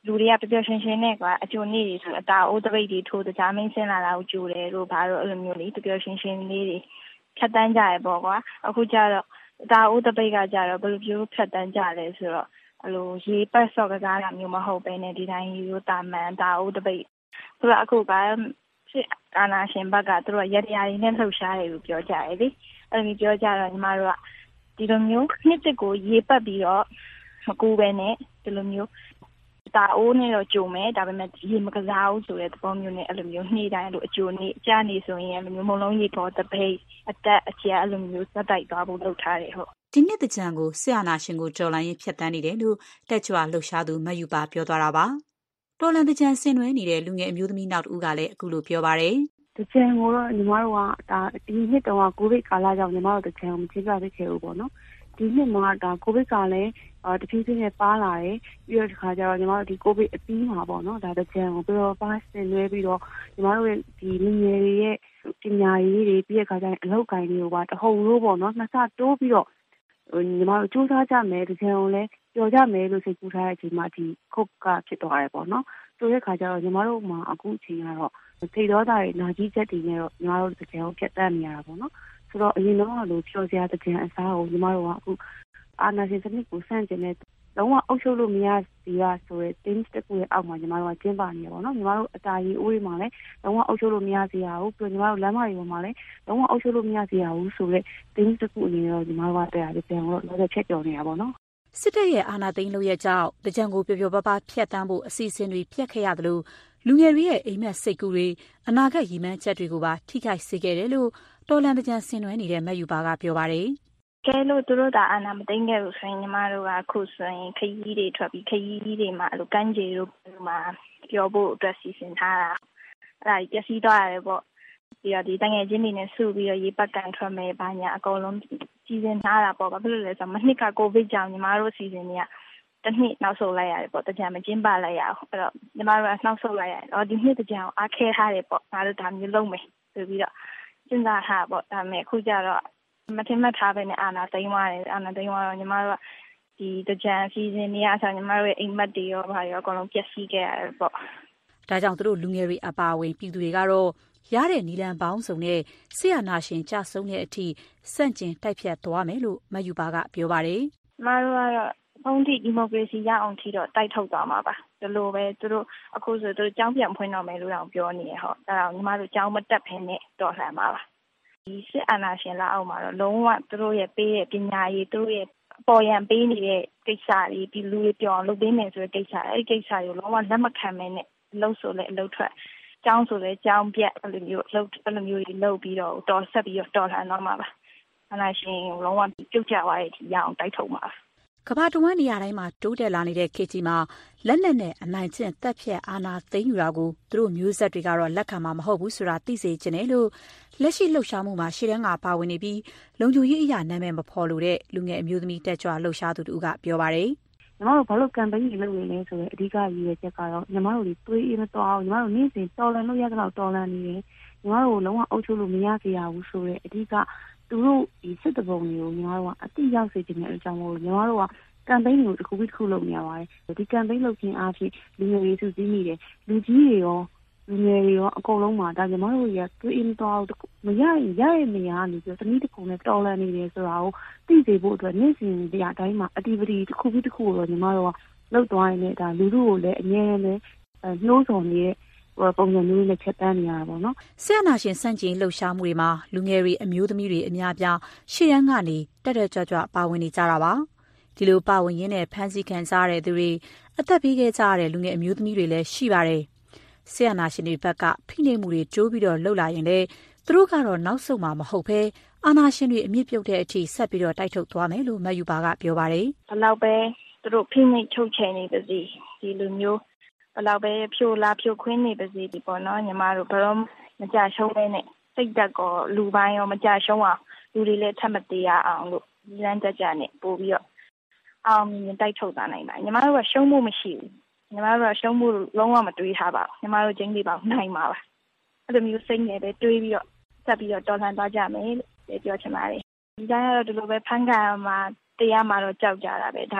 လူတွေကပျော်ရွှင်ရွှင်နဲ့ကွာအကျိုးနေ့တွေဆိုအတာအိုးတပိတ်တွေထိုးတကြားမင်းဆင်းလာတာကိုကြိုတယ်လို့ဘာလို့အဲ့လိုမျိုးလေးပျော်ရွှင်ရွှင်လေးတွေဖြတ်တန်းကြရပေါ့ကွာအခုကျတော့အတာအိုးတပိတ်ကကြတော့ဘယ်လိုမျိုးဖြတ်တန်းကြလဲဆိုတော့အဲ့လိုရေပတ်စော့ကစားတာမျိုးမဟုတ်ဘဲနဲ့ဒီတိုင်းရိုးတာမှန်တာအိုးတပိတ်ဆိုတော့အခုကစစ်အာဏာရှင်ဘက်ကသူတို့ရက်တရားတွေနဲ့လှုပ်ရှားတယ်လို့ပြောကြတယ်လေအဲ့လိုပြောကြတော့ညီမတို့ကဒီလိုမျိုးနှစ်တစ်ကိုရေပတ်ပြီးတော့မကူပဲနဲ့ဒီလိုမျိုးတာအိုးနဲ့တော့ကြုံမယ်ဒါပေမဲ့ရေမကစားဘူးဆိုတဲ့သဘောမျိုးနဲ့အဲ့လိုမျိုးနှိမ့်တိုင်းလို့အကျိုးနေ့အကြနေဆိုရင်အဲ့လိုမျိုးမလုံးရေပေါ်တပိတ်အသက်အကျအဲ့လိုမျိုးသက်တိုက်သွားဖို့လုပ်ထားတယ်ဟုတ်ဒီနှစ်တကြံကိုဆရာနာရှင်ကိုတော်လိုင်းရင်ဖြတ်တန်းနေတယ်လို့တက်ကြွလှုပ်ရှားသူမယူပါပြောသွားတာပါတော်လန်တကြံဆင်နွှဲနေတဲ့လူငယ်အမျိုးသမီးနောက်တူကလည်းအခုလိုပြောပါတယ်တကြံကိုတော့ညီမတို့ကဒါဒီနှစ်တုန်းကကိုဗစ်ကာလကြောင့်ညီမတို့တကြံကိုမကြည့်ကြသေးခဲ့ဘူးပေါ့နော်ဒီနှစ်မှာဒါကိုဗစ်ကလည်းတဖြည်းဖြည်းနဲ့ပါလာတယ်ပြီးတော့ဒီခါကျတော့ညီမတို့ဒီကိုဗစ်အပြီးမှာပေါ့နော်ဒါတကြံကိုပြီးတော့ပါဆင်နွှဲပြီးတော့ညီမတို့ရဲ့ဒီလူငယ်တွေရဲ့ပညာရေးတွေပြီးတဲ့ခါကျရင်အလုပ်ကိုင်းတွေကိုပါတဟုန်လို့ပေါ့နော်နှစ်ဆတိုးပြီးတော့ညီမတို့စူးစမ်းကြမယ်တကြံကိုလည်းပျော်ကြမယ်လို့စိတ်ကူးထားတဲ့အချိန်မှာဒီခုတ်ကဖြစ်သွားတယ်ပေါ့နော်ဆိုတဲ့ခါကျတော့ညီမတို့မှာအခုအချိန်ကတော့ထိတ်သောတာတွေနာကြီးချက်တွေနဲ့တော့ညီမတို့တကြံကိုဖြတ်တန်းနေရတာပေါ့နော်ဆိုတော့အရင်တော့လို့ဖြောစရာတကြံအစားကိုညီမတို့ကအခုအာနာရှင်စနစ်ကိုဆန့်ကျင်တဲ့လုံးဝအုပ်ချုပ်လို့မရသေးတာဆိုတဲ့ team တစ်ခုရဲ့အောက်မှာညီမတို့ကကျင်းပနေရပါတော့ညီမတို့အတားကြီးအိုးတွေမှာလည်းလုံးဝအုပ်ချုပ်လို့မရသေးရဘူးပြီးညီမတို့လမ်းမတွေပေါ်မှာလည်းလုံးဝအုပ်ချုပ်လို့မရသေးရဘူးဆိုတဲ့ team တစ်ခုအနေနဲ့တော့ညီမတို့ကတရားကြံတော့လည်းဖြတ်ကျော်နေတာပေါ့နော်စစ်တပ်ရဲ့အာဏာသိမ်းလုပ်ရဲ့ကြောင့်တကြံကိုပျော်ပျော်ပါးပါးဖြတ်တန်းဖို့အစီအစဉ်တွေပြတ်ခဲ့ရသလိုလူငယ်တွေရဲ့အိမ်မက်စိတ်ကူးတွေအနာဂတ်ရည်မှန်းချက်တွေကိုပါထိခိုက်စေခဲ့တယ်လို့တော်လန်တကြံဆင်နွှဲနေတဲ့မက်ယူပါကပြောပါတယ်ကဲလို့သူတို့ကအာဏာမသိမ်းခဲ့ဘူးဆိုရင်ညီမတို့ကအခုဆိုရင်ခရီးတွေထွက်ပြီးခရီးတွေမှာအဲ့လိုကမ်းခြေတို့မှာပြောဖို့အတွက်စီစဉ်ထားတာအဲ့ဒါကြီးပျက်စီးသွားရတယ်ပေါ့ပြီးတော့ဒီတငယ်ချင်းတွေနဲ့စုပြီးတော့ရေပတ်ကန်ထွက်မယ်ဘာညာအကုန်လုံးစီစဉ်ထားတာပေါ့ဘာဖြစ်လို့လဲဆိုတော့မနှစ်ကကိုဗစ်ကြောင့်ညီမတို့စီစဉ်နေရတစ်နှစ်နောက်ဆုတ်လိုက်ရတယ်ပေါ့တကြံမကျင်းပလိုက်ရအောင်အဲ့တော့ညီမတို့ကနောက်ဆုတ်လိုက်ရတယ်ဒီနှစ်တကြံကိုအားခဲထားတယ်ပေါ့ငါတို့ဒါမျိုးလုပ်မယ်ဆိုပြီးတော့စဉ်းစားထားပေါ့ဒါပေမဲ့အခုကျတော့မထင်မှတ်ထားပဲနဲ့အာဏာသိမ်းသွားတယ်အာဏာသိမ်းသွားတော့ညီမတို့ကဒီတကြံစီစဉ်နေရဆိုညီမတို့ရဲ့အိမ်မက်တွေရောဘာရောအကုန်လုံးပျက်စီးခဲ့ရတယ်ပေါ့ဒါကြောင့်သူတို့လူငယ်တွေအပါအဝင်ပြည်သူတွေကတော့ရတဲ့နီလန်ပေါင်းစုံနဲ့ဆရာနာရှင်ကြဆုံးတဲ့အထိစန့်ကျင်တိုက်ဖြတ်သွားမယ်လို့မယူပါကပြောပါတယ်ညီမတို့ကတော့ဘုံတိဒီမိုကရေစီရအောင်ထိတော့တိုက်ထုတ်သွားမှာပါဒီလိုပဲသူတို့အခုဆိုသူတို့ကျောင်းပြန်ဖွင့်တော့မယ်လို့တောင်ပြောနေရဟောအဲ့ဒါညီမတို့ကျောင်းမတက်ဖ ೇನೆ တော်လှန်မှာပါဒီစစ်အာဏာရှင်လက်အောက်မှာတော့လုံးဝသူတို့ရဲ့ပေးတဲ့ပညာရေးသူတို့ရဲ့ပေါ်ရန်ပေးနေတဲ့ကိစ္စတွေဒီလူတွေပြောင်းလုပ်ပေးမယ်ဆိုတဲ့ကိစ္စအဲ့ဒီကိစ္စတွေကိုလုံးဝလက်မခံမဲနဲ့အလုပ်ဆိုလဲအလုပ်ထွက်ကျောင်းဆိုလဲကျောင်းပြတ်အဲ့လိုမျိုးတွေလုပ်ပြီးတော့တော်ဆက်ပြီးတော့တော်လှန်တော့မှာပါအာဏာရှင်လုံးဝပြုတ်ကျသွားတဲ့အထိရအောင်တိုက်ထုတ်မှာပါကမ္ဘာတဝန်းနေရာတိုင်းမှာတိုးတက်လာနေတဲ့ခေတ်ကြီးမှာလက်နက်နဲ့အနိုင်ကျင့်တပ်ဖြတ်အာဏာသိမ်းယူတာကိုသူတို့မျိုးဆက်တွေကတော့လက်ခံမှာမဟုတ်ဘူးဆိုတာသိစေချင်တယ်လို့လက်ရှိလှုပ်ရှားမှုမှာရှေ့တန်းကပါဝင်နေပြီးလုံခြုံရေးအရာနာမည်မဖော်လို့တဲ့လူငယ်အမျိုးသမီးတက်ကြွလှုပ်ရှားသူတို့ကပြောပါတယ်ညီမတို့ဘာလို့ကမ်ပိန်းတွေလုပ်နေလဲဆိုတော့အဓိကရည်ရွယ်ချက်ကတော့ညီမတို့တွေတွေးအေးမသွားအောင်ညီမတို့နေ့စဉ်တော်လန်လို့ရတဲ့လောက်တော်လန်နေတယ်ညီမတို့လုံးဝအုပ်ချုပ်လို့မရစေရဘူးဆိုတော့အဓိကသူတို့ဒီစစ်တပုံတွေကိုညီမတို့ကအတိရောက်စေချင်တဲ့အကြောင်းမို့ညီမတို့ကကမ်ပိန်းကိုတစ်ခုပြီးတစ်ခုလုပ်နေရပါတယ်ဒီကမ်ပိန်းလုပ်ခြင်းအားဖြင့်လူငယ်တွေစုစည်းမိတယ်လူကြီးတွေရောလူငယ်တွေရောအကုန်လုံးမှာဒါညီမတို့ရတွေးအင်းတော့မရရင်ရရဲ့နေရာကနေပြီးတနည်းတစ်ခုနဲ့တော်လန်နေတယ်ဆိုတာကိုသိစေဖို့အတွက်နေ့စဉ်တရားတိုင်းမှာအတီးပတီတစ်ခုပြီးတစ်ခုကိုညီမတို့ကလုပ်သွားရင်လည်းဒါလူလူကိုလည်းအငြင်းနဲ့နှိုးဆော်နေတဲ့ပုံစံမျိုးနဲ့ချက်တန်းနေရတာပေါ့နော်ဆရာနာရှင်စန့်ကျင်လှုပ်ရှားမှုတွေမှာလူငယ်တွေအမျိုးသမီးတွေအများပြားရှေ့ရန်ကနေတက်တက်ကြွကြွပါဝင်နေကြတာပါဒီလိုပါဝင်ရင်းနဲ့ဖမ်းဆီးခံကြရတဲ့သူတွေအသက်ပေးခဲ့ကြရတဲ့လူငယ်အမျိုးသမီးတွေလည်းရှိပါတယ်ဆရာနာရှင်တွေဘက်ကဖိနှိပ်မှုတွေတိုးပြီးတော့လှုပ်လာရင်လည်းသူတို့ကတော့နောက်ဆုံးမှာမဟုတ်ဘဲအာနာရှင်တွေအမြင့်ပြုတ်တဲ့အထိဆက်ပြီးတော့တိုက်ထုတ်သွားမယ်လို့မယူပါကပြောပါတယ်ဘလောက်ပဲသူတို့ဖိနှိပ်ချုပ်ချယ်နေပါစေဒီလိုမျိုးဘလောက်ပဲဖြိုလာဖြိုခွင်းနေပါစေဒီပေါ့နော်ညီမတို့ဘယ်တော့မကြရှုံးပဲနဲ့စိတ်တက်ကောလူပိုင်းရောမကြရှုံးအောင်လူတွေလည်းထပ်မသေးရအောင်လို့လမ်းကြကြနဲ့ပို့ပြီးတော့အောင်မြင်တိုက်ထုတ်သွားနိုင်ပါတယ်ညီမတို့ကရှုံးမှုမရှိဘူးညီမတို့ကရှုံးမှုလုံးဝမတွေးထားပါဘူးညီမတို့ကျင်းနေပါနိုင်ပါပါအဲ့လိုမျိုးစိတ်နဲ့ပဲတွေးပြီးတော့ဆက်ပြီးတော့တော်လှန်သွားကြမယ်လို့ပြောချင်ပါတယ်ဒီတိုင်းကတော့ဒီလိုပဲဖန်ခံမှာတရားမှာတော့ကြောက်ကြတာပဲဒါပေမဲ့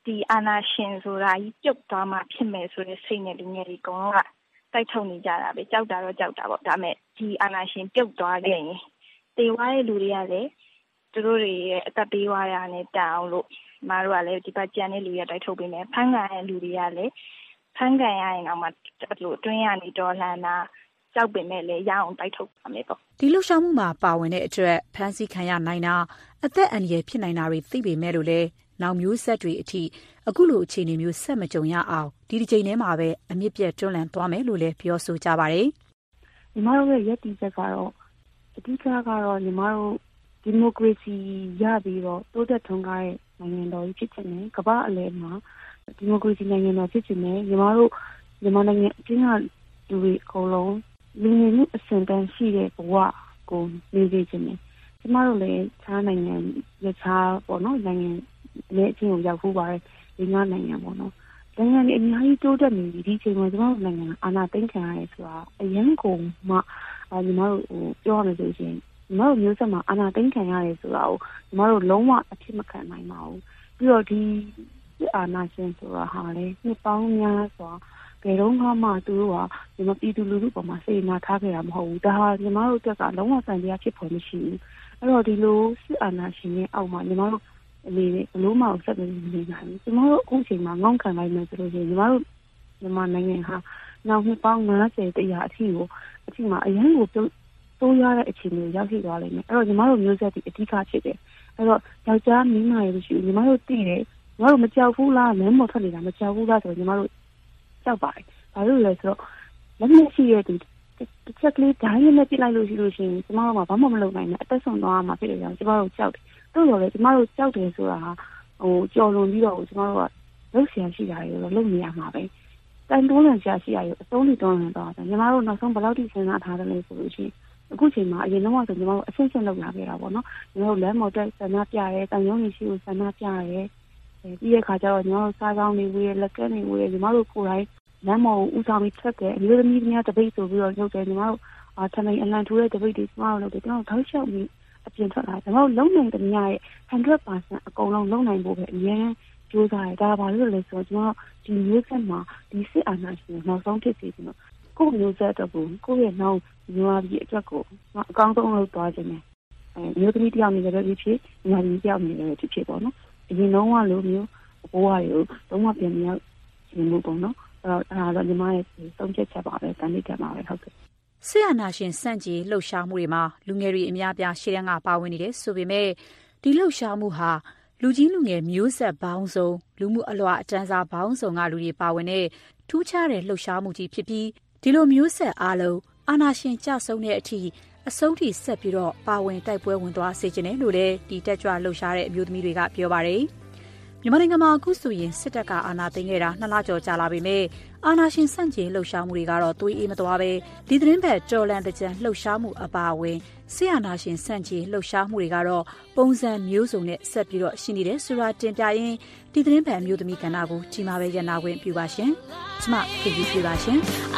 ဒီအာဏာရှင်ဆိုတာကြီးပြုတ်သွားမှဖြစ်မယ်ဆိုတဲ့စိတ်နဲ့လူငယ်တွေကောင်ကတိုက်ထုတ်နေကြတာပဲကြောက်တာတော့ကြောက်တာပေါ့ဒါပေမဲ့ဒီအာဏာရှင်ပြုတ်သွားခဲ့ရင်တေဝါရဲ့လူတွေကလည်းသူတို့တွေရဲ့အသက်ပေးသွားရတဲ့တန်အောင်လို့မတို့ကလည်းဒီဘက်ကြံတဲ့လူတွေတိုက်ထုတ်ပေးမယ်ဖန်ကန်တဲ့လူတွေကလည်းဖန်ကန်ရရင်တော့မှအဲ့လိုအတွင်းရနေတော်လှန်တာကြောက်ပင်မဲ့လည်းရအောင်တိုက်ထုတ်ပါမယ်ပေါ့ဒီလှုပ်ရှားမှုမှာပါဝင်တဲ့အတွက်ဖမ်းဆီးခံရနိုင်တာအသက်အန္တရာယ်ဖြစ်နိုင်တာတွေသိပေမဲ့လို့လည်းနောက်မျိုးဆက်တွေအထိအခုလိုအခြေအနေမျိုးဆက်မကြုံရအောင်ဒီတစ်ချိန်ထဲမှာပဲအမြင့်ပြတ်တွန်းလှန်သွားမယ်လို့လည်းပြောဆိုကြပါတယ်ညီမတို့ရဲ့ရည်တည်ချက်ကတော့အဓိကကတော့ညီမတို့ဒီမိုကရေစီရပြီးတော့တိုးတက်ထွန်းကားတဲ့နိုင်ငံတော်ကြီးဖြစ်ချင်တယ်ကမ္ဘာအလယ်မှာဒီမိုကရေစီနိုင်ငံတော်ဖြစ်ချင်တယ်ညီမတို့မြန်မာနိုင်ငံအချင်းကလူတွေအကုန်လုံးလူငယ်မှုအစဉ်တန်းရှိတဲ့ဘဝကိုနေစေချင်တယ်ကျမတို့လည်းခြားနိုင်ငံရခြားပေါ့နော်နိုင်ငံနဲ့အချင်းကိုရောက်ဖို့ပါတယ်ဒီငါနိုင်ငံပေါ့နော်နိုင်ငံတွေအများကြီးတိုးတက်နေပြီဒီချိန်မှာကျမတို့နိုင်ငံအာဏာသိမ်းခံရတယ်ဆိုတာအရင်ကမှညီမတို့ပြောရမယ်ဆိုရင်ညီမတို့မျိုးဆက်မှာအာဏာသိမ်းခံရတယ်ဆိုတာကိုညီမတို့လုံးဝအဖြစ်မခံနိုင်ပါဘူးပြီးတော့ဒီအာဏာရှင်ဆိုတာဟာလေနှစ်ပေါင်းများစွာဘယ်တော့မှသူတို့ကဒီမပြည်သူလူထုပေါ်မှာစေနာထားခဲ့တာမဟုတ်ဘူးဒါဟာညီမတို့တက်ကလုံးဝစံတရားဖြစ်ပေါ်မရှိဘူးအဲ့တော့ဒီလိုစစ်အာဏာရှင်ရဲ့အောက်မှာညီမတို့အနေနဲ့ဘလို့မှဆက်ပြီးနေနိုင်ဘူးညီမတို့အခုချိန်မှာငေါ့ခံလိုက်မယ်ဆိုလို့ရှိရင်ညီမတို့မြန်မာနိုင်ငံဟာနောက်နှစ်ပေါင်း90တရားအထိမှာအရင်ကိုတိုးရတဲ့အခြေအနေရောက်ရှိသွားလိမ့်မယ်အဲ့တော့ညီမတို့မျိုးဆက်ဒီအဓိကဖြစ်တယ်အဲ့တော့ယောက်ျားမိန်းမတွေရှိညီမတို့သိတယ်ညီမတို့မကြောက်ဘူးလားလမ်းပေါ်ထွက်နေတာမကြောက်ဘူးလားဆိုတော့ညီမတို့ကြောက်ပါတယ်ဘာလို့လဲဆိုတော့လက်နဲ့ရှိရတဲ့တစ်ချက်ကလေးဓာတ်ရည်နဲ့ပြလိုက်လို့ရှိရင်ကျမတို့ကဘာမှမလုပ်နိုင်နဲ့အသက်ဆုံးသွားမှာဖြစ်တယ်ကြောင့်ကျမတို့ကြောက်တယ်တို့ရောလေကျမတို့ကြောက်တယ်ဆိုတာကြော်လွန်ပြီးတော့ကျမတို့ကလုပ်ဆရာရှိတာတွေတော့လုပ်နေရမှာပဲတိုင်တွန်းလန်ဆရာရှိတာတွေအဆုံးထိတွန်းလန်သွားတယ်ကျမတို့နောက်ဆုံးဘယ်လောက်ထိစဉ်းစားထားတယ်လဲဆိုလို့ရှိရင်အခုချိန်မှာအရင်တော့ဆိုကျမတို့အဆင့်ဆင့်လုပ်လာခဲ့တာပေါ့နော်ကျမတို့လမ်းမော်တက်ဆန္ဒပြရဲတန်ရုံးကြီးရှိကိုဆန္ဒပြရဲပြီးတဲ့ခါကျတော့ကျမတို့စားကောင်းနေဝေးလက်ကဲနေဝေးကျမတို့ကိုယ်တိုင်လမ်းမော်ဦးဆောင်ပြီးထွက်တယ်အမျိုးသမီးများတပိတ်ဆိုပြီးတော့လုပ်တယ်ကျမတို့ထမိန်အလံထူတဲ့တပိတ်တွေကျမတို့လုပ်တယ်ကျမတို့ထောက်လျှောက်ပြီးအပြင်ထွက်လာကျမတို့လုံနိုင်တဲ့များရဲ့ 100% အကုန်လုံးလုံနိုင်ဖို့ပဲအများကြီးကြိုးစားရဒါပါလို့လဲဆိုတော့ကျမတို့ဒီမျိုးဆက်မှာဒီစစ်အာဏာရှင်နောက်ဆုံးဖြစ်စီကျွန်တော်ကိုယ့်မျိုးဆက်တော့ကိုယ့်ရဲ့နောက်မျိုးအပြည့်အတွက်ကိုအကောင်းဆုံးလုပ်သွားခြင်းနဲ့မျိုးသမီးတယောက်နေလည်းဖြစ်ဖြစ်ညီမတယောက်နေလည်းဖြစ်ဖြစ်ပေါ့နော်အရင်တော့လိုမျိုးဘဝတွေကိုလုံးဝပြန်မြောက်ခြင်းလို့ပေါ့နော်အဲ့ဒါတော့ညီမရဲ့သုံးချက်ပါပဲတန်လိပ်ပါပဲဟုတ်ကဲ့ဆရာနာရှင်စန့်ကျင်လှုပ်ရှားမှုတွေမှာလူငယ်တွေအများပြားရှေ့တန်းကပါဝင်နေတယ်ဆိုပေမဲ့ဒီလှုပ်ရှားမှုဟာလူကြီးလူငယ်မျိုးဆက်ပေါင်းစုံလူမှုအလွှာအတန်းစားပေါင်းစုံကလူတွေပါဝင်တဲ့ထူးခြားတဲ့လှုပ်ရှားမှုကြီးဖြစ်ပြီးဒီလိုမျိုးဆက်အားလုံးအာဏာရှင်ကြဆုံးတဲ့အထိအဆုံးထိဆက်ပြီးတော့ပါဝင်တိုက်ပွဲဝင်သွားစေချင်တယ်လို့လည်းဒီတက်ကြွလှုပ်ရှားတဲ့အမျိုးသမီးတွေကပြောပါတယ်မြန်မာနိုင်ငံမှာအခုဆိုရင်စစ်တပ်ကအာဏာသိမ်းခဲ့တာ2လကျော်ကြာလာပေမဲ့အာဏာရှင်ဆန့်ကျင်လှုပ်ရှားမှုတွေကတော့သွေးအေးမသွားပဲဒီသတင်းပတ်တော်လန်တဲ့ကြံလှုပ်ရှားမှုအပါအဝင်ဆရာနာရှင်ဆန့်ကျင်လှုပ်ရှားမှုတွေကတော့ပုံစံမျိုးစုံနဲ့ဆက်ပြီးတော့ရှိနေတယ်ဆိုတာတင်ပြရင်းဒီသတင်းပတ်မျိုးသမီးကဏ္ဍကိုကြီးမားပဲရနာခွင့်ပြုပါရှင်ကျမခင်ကြီးပြပါရှင်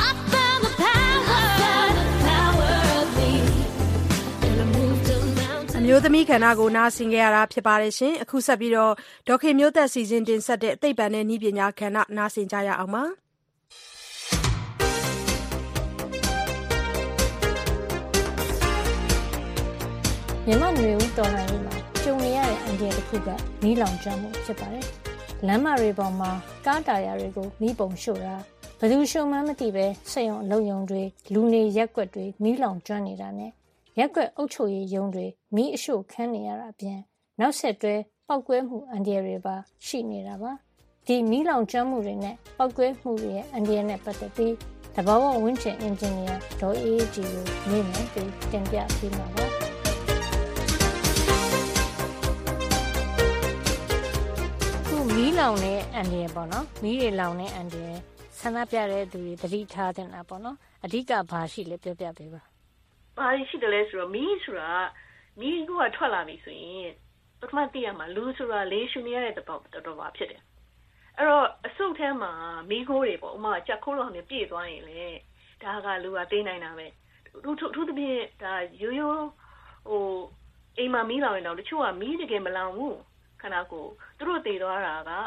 မျိုးသမီးခန္ဓာကိုနားဆင်ကြရတာဖြစ်ပါတယ်ရှင်အခုဆက်ပြီးတော့ဒေါခင်မျိုးသက်စီစဉ်တင်ဆက်တဲ့အသိပ္ပံနဲ့နည်းပညာခန္ဓာနားဆင်ကြရအောင်ပါမြန်မာမျိုးတော်လှန်ရေးမှာကြုံနေရတဲ့အန္တရာယ်တစ်ခုကမီးလောင်ကျွမ်းမှုဖြစ်ပါတယ်လမ်းမတွေပေါ်မှာကားတာယာတွေကိုမီးပုံရှို့တာဘယ်သူရှို့မှန်းမသိပဲစက်ရုံအလုပ်ရုံတွေလူနေရက်ကွက်တွေမီးလောင်ကျွမ်းနေတာနဲ့ရက်ကွက်အုပ်ချုပ်ရေးရုံးတွေမီးအရှို့ခန်းနေရတာအပြင်နောက်ဆက်တွဲပောက်ကွဲမှုအန္တရာယ်တွေပါရှိနေတာပါဒီမီးလောင်ကျွမ်းမှုတွေနဲ့ပောက်ကွဲမှုတွေရဲ့အန္တရာယ်နဲ့ပတ်သက်ပြီးတဘာဝဝန်းကျင်အင်ဂျင်နီယာဒေါ်အေးကြီးကိုနေနဲ့ပြီးတင်ပြပေးမှာပါခုမီးလောင်တဲ့အန္တရာယ်ပေါ့နော်မီးတွေလောင်တဲ့အန္တရာယ်ဆန္ဒပြတဲ့သူတွေသတိထားတဲ့နာပေါ့နော်အဓိကဘာရှိလဲပြောပြပေးပါဘာရှိတယ်လဲဆိုတော့မီးဆိုတာမီးကထွက်လာပြီဆိုရင်ပထမသိရမှာလူဆိုတာလေးရှူနေရတဲ့တော်ပါဖြစ်တယ်အဲ့တော့အစုပ်ထဲမှာမီးခိုးတွေပေါ့ဥမာချက်ခိုးလောင်နေပြည့်သွားရင်လေဒါကလူကသိနိုင်တာပဲထူးသဖြင့်ဒါရိုးအိမ်မှာမီးလောင်ရင်တော့တချို့ကမီးတကယ်မလောင်ဘူးခန္ဓာကိုယ်သူတို့တည်သွားတာက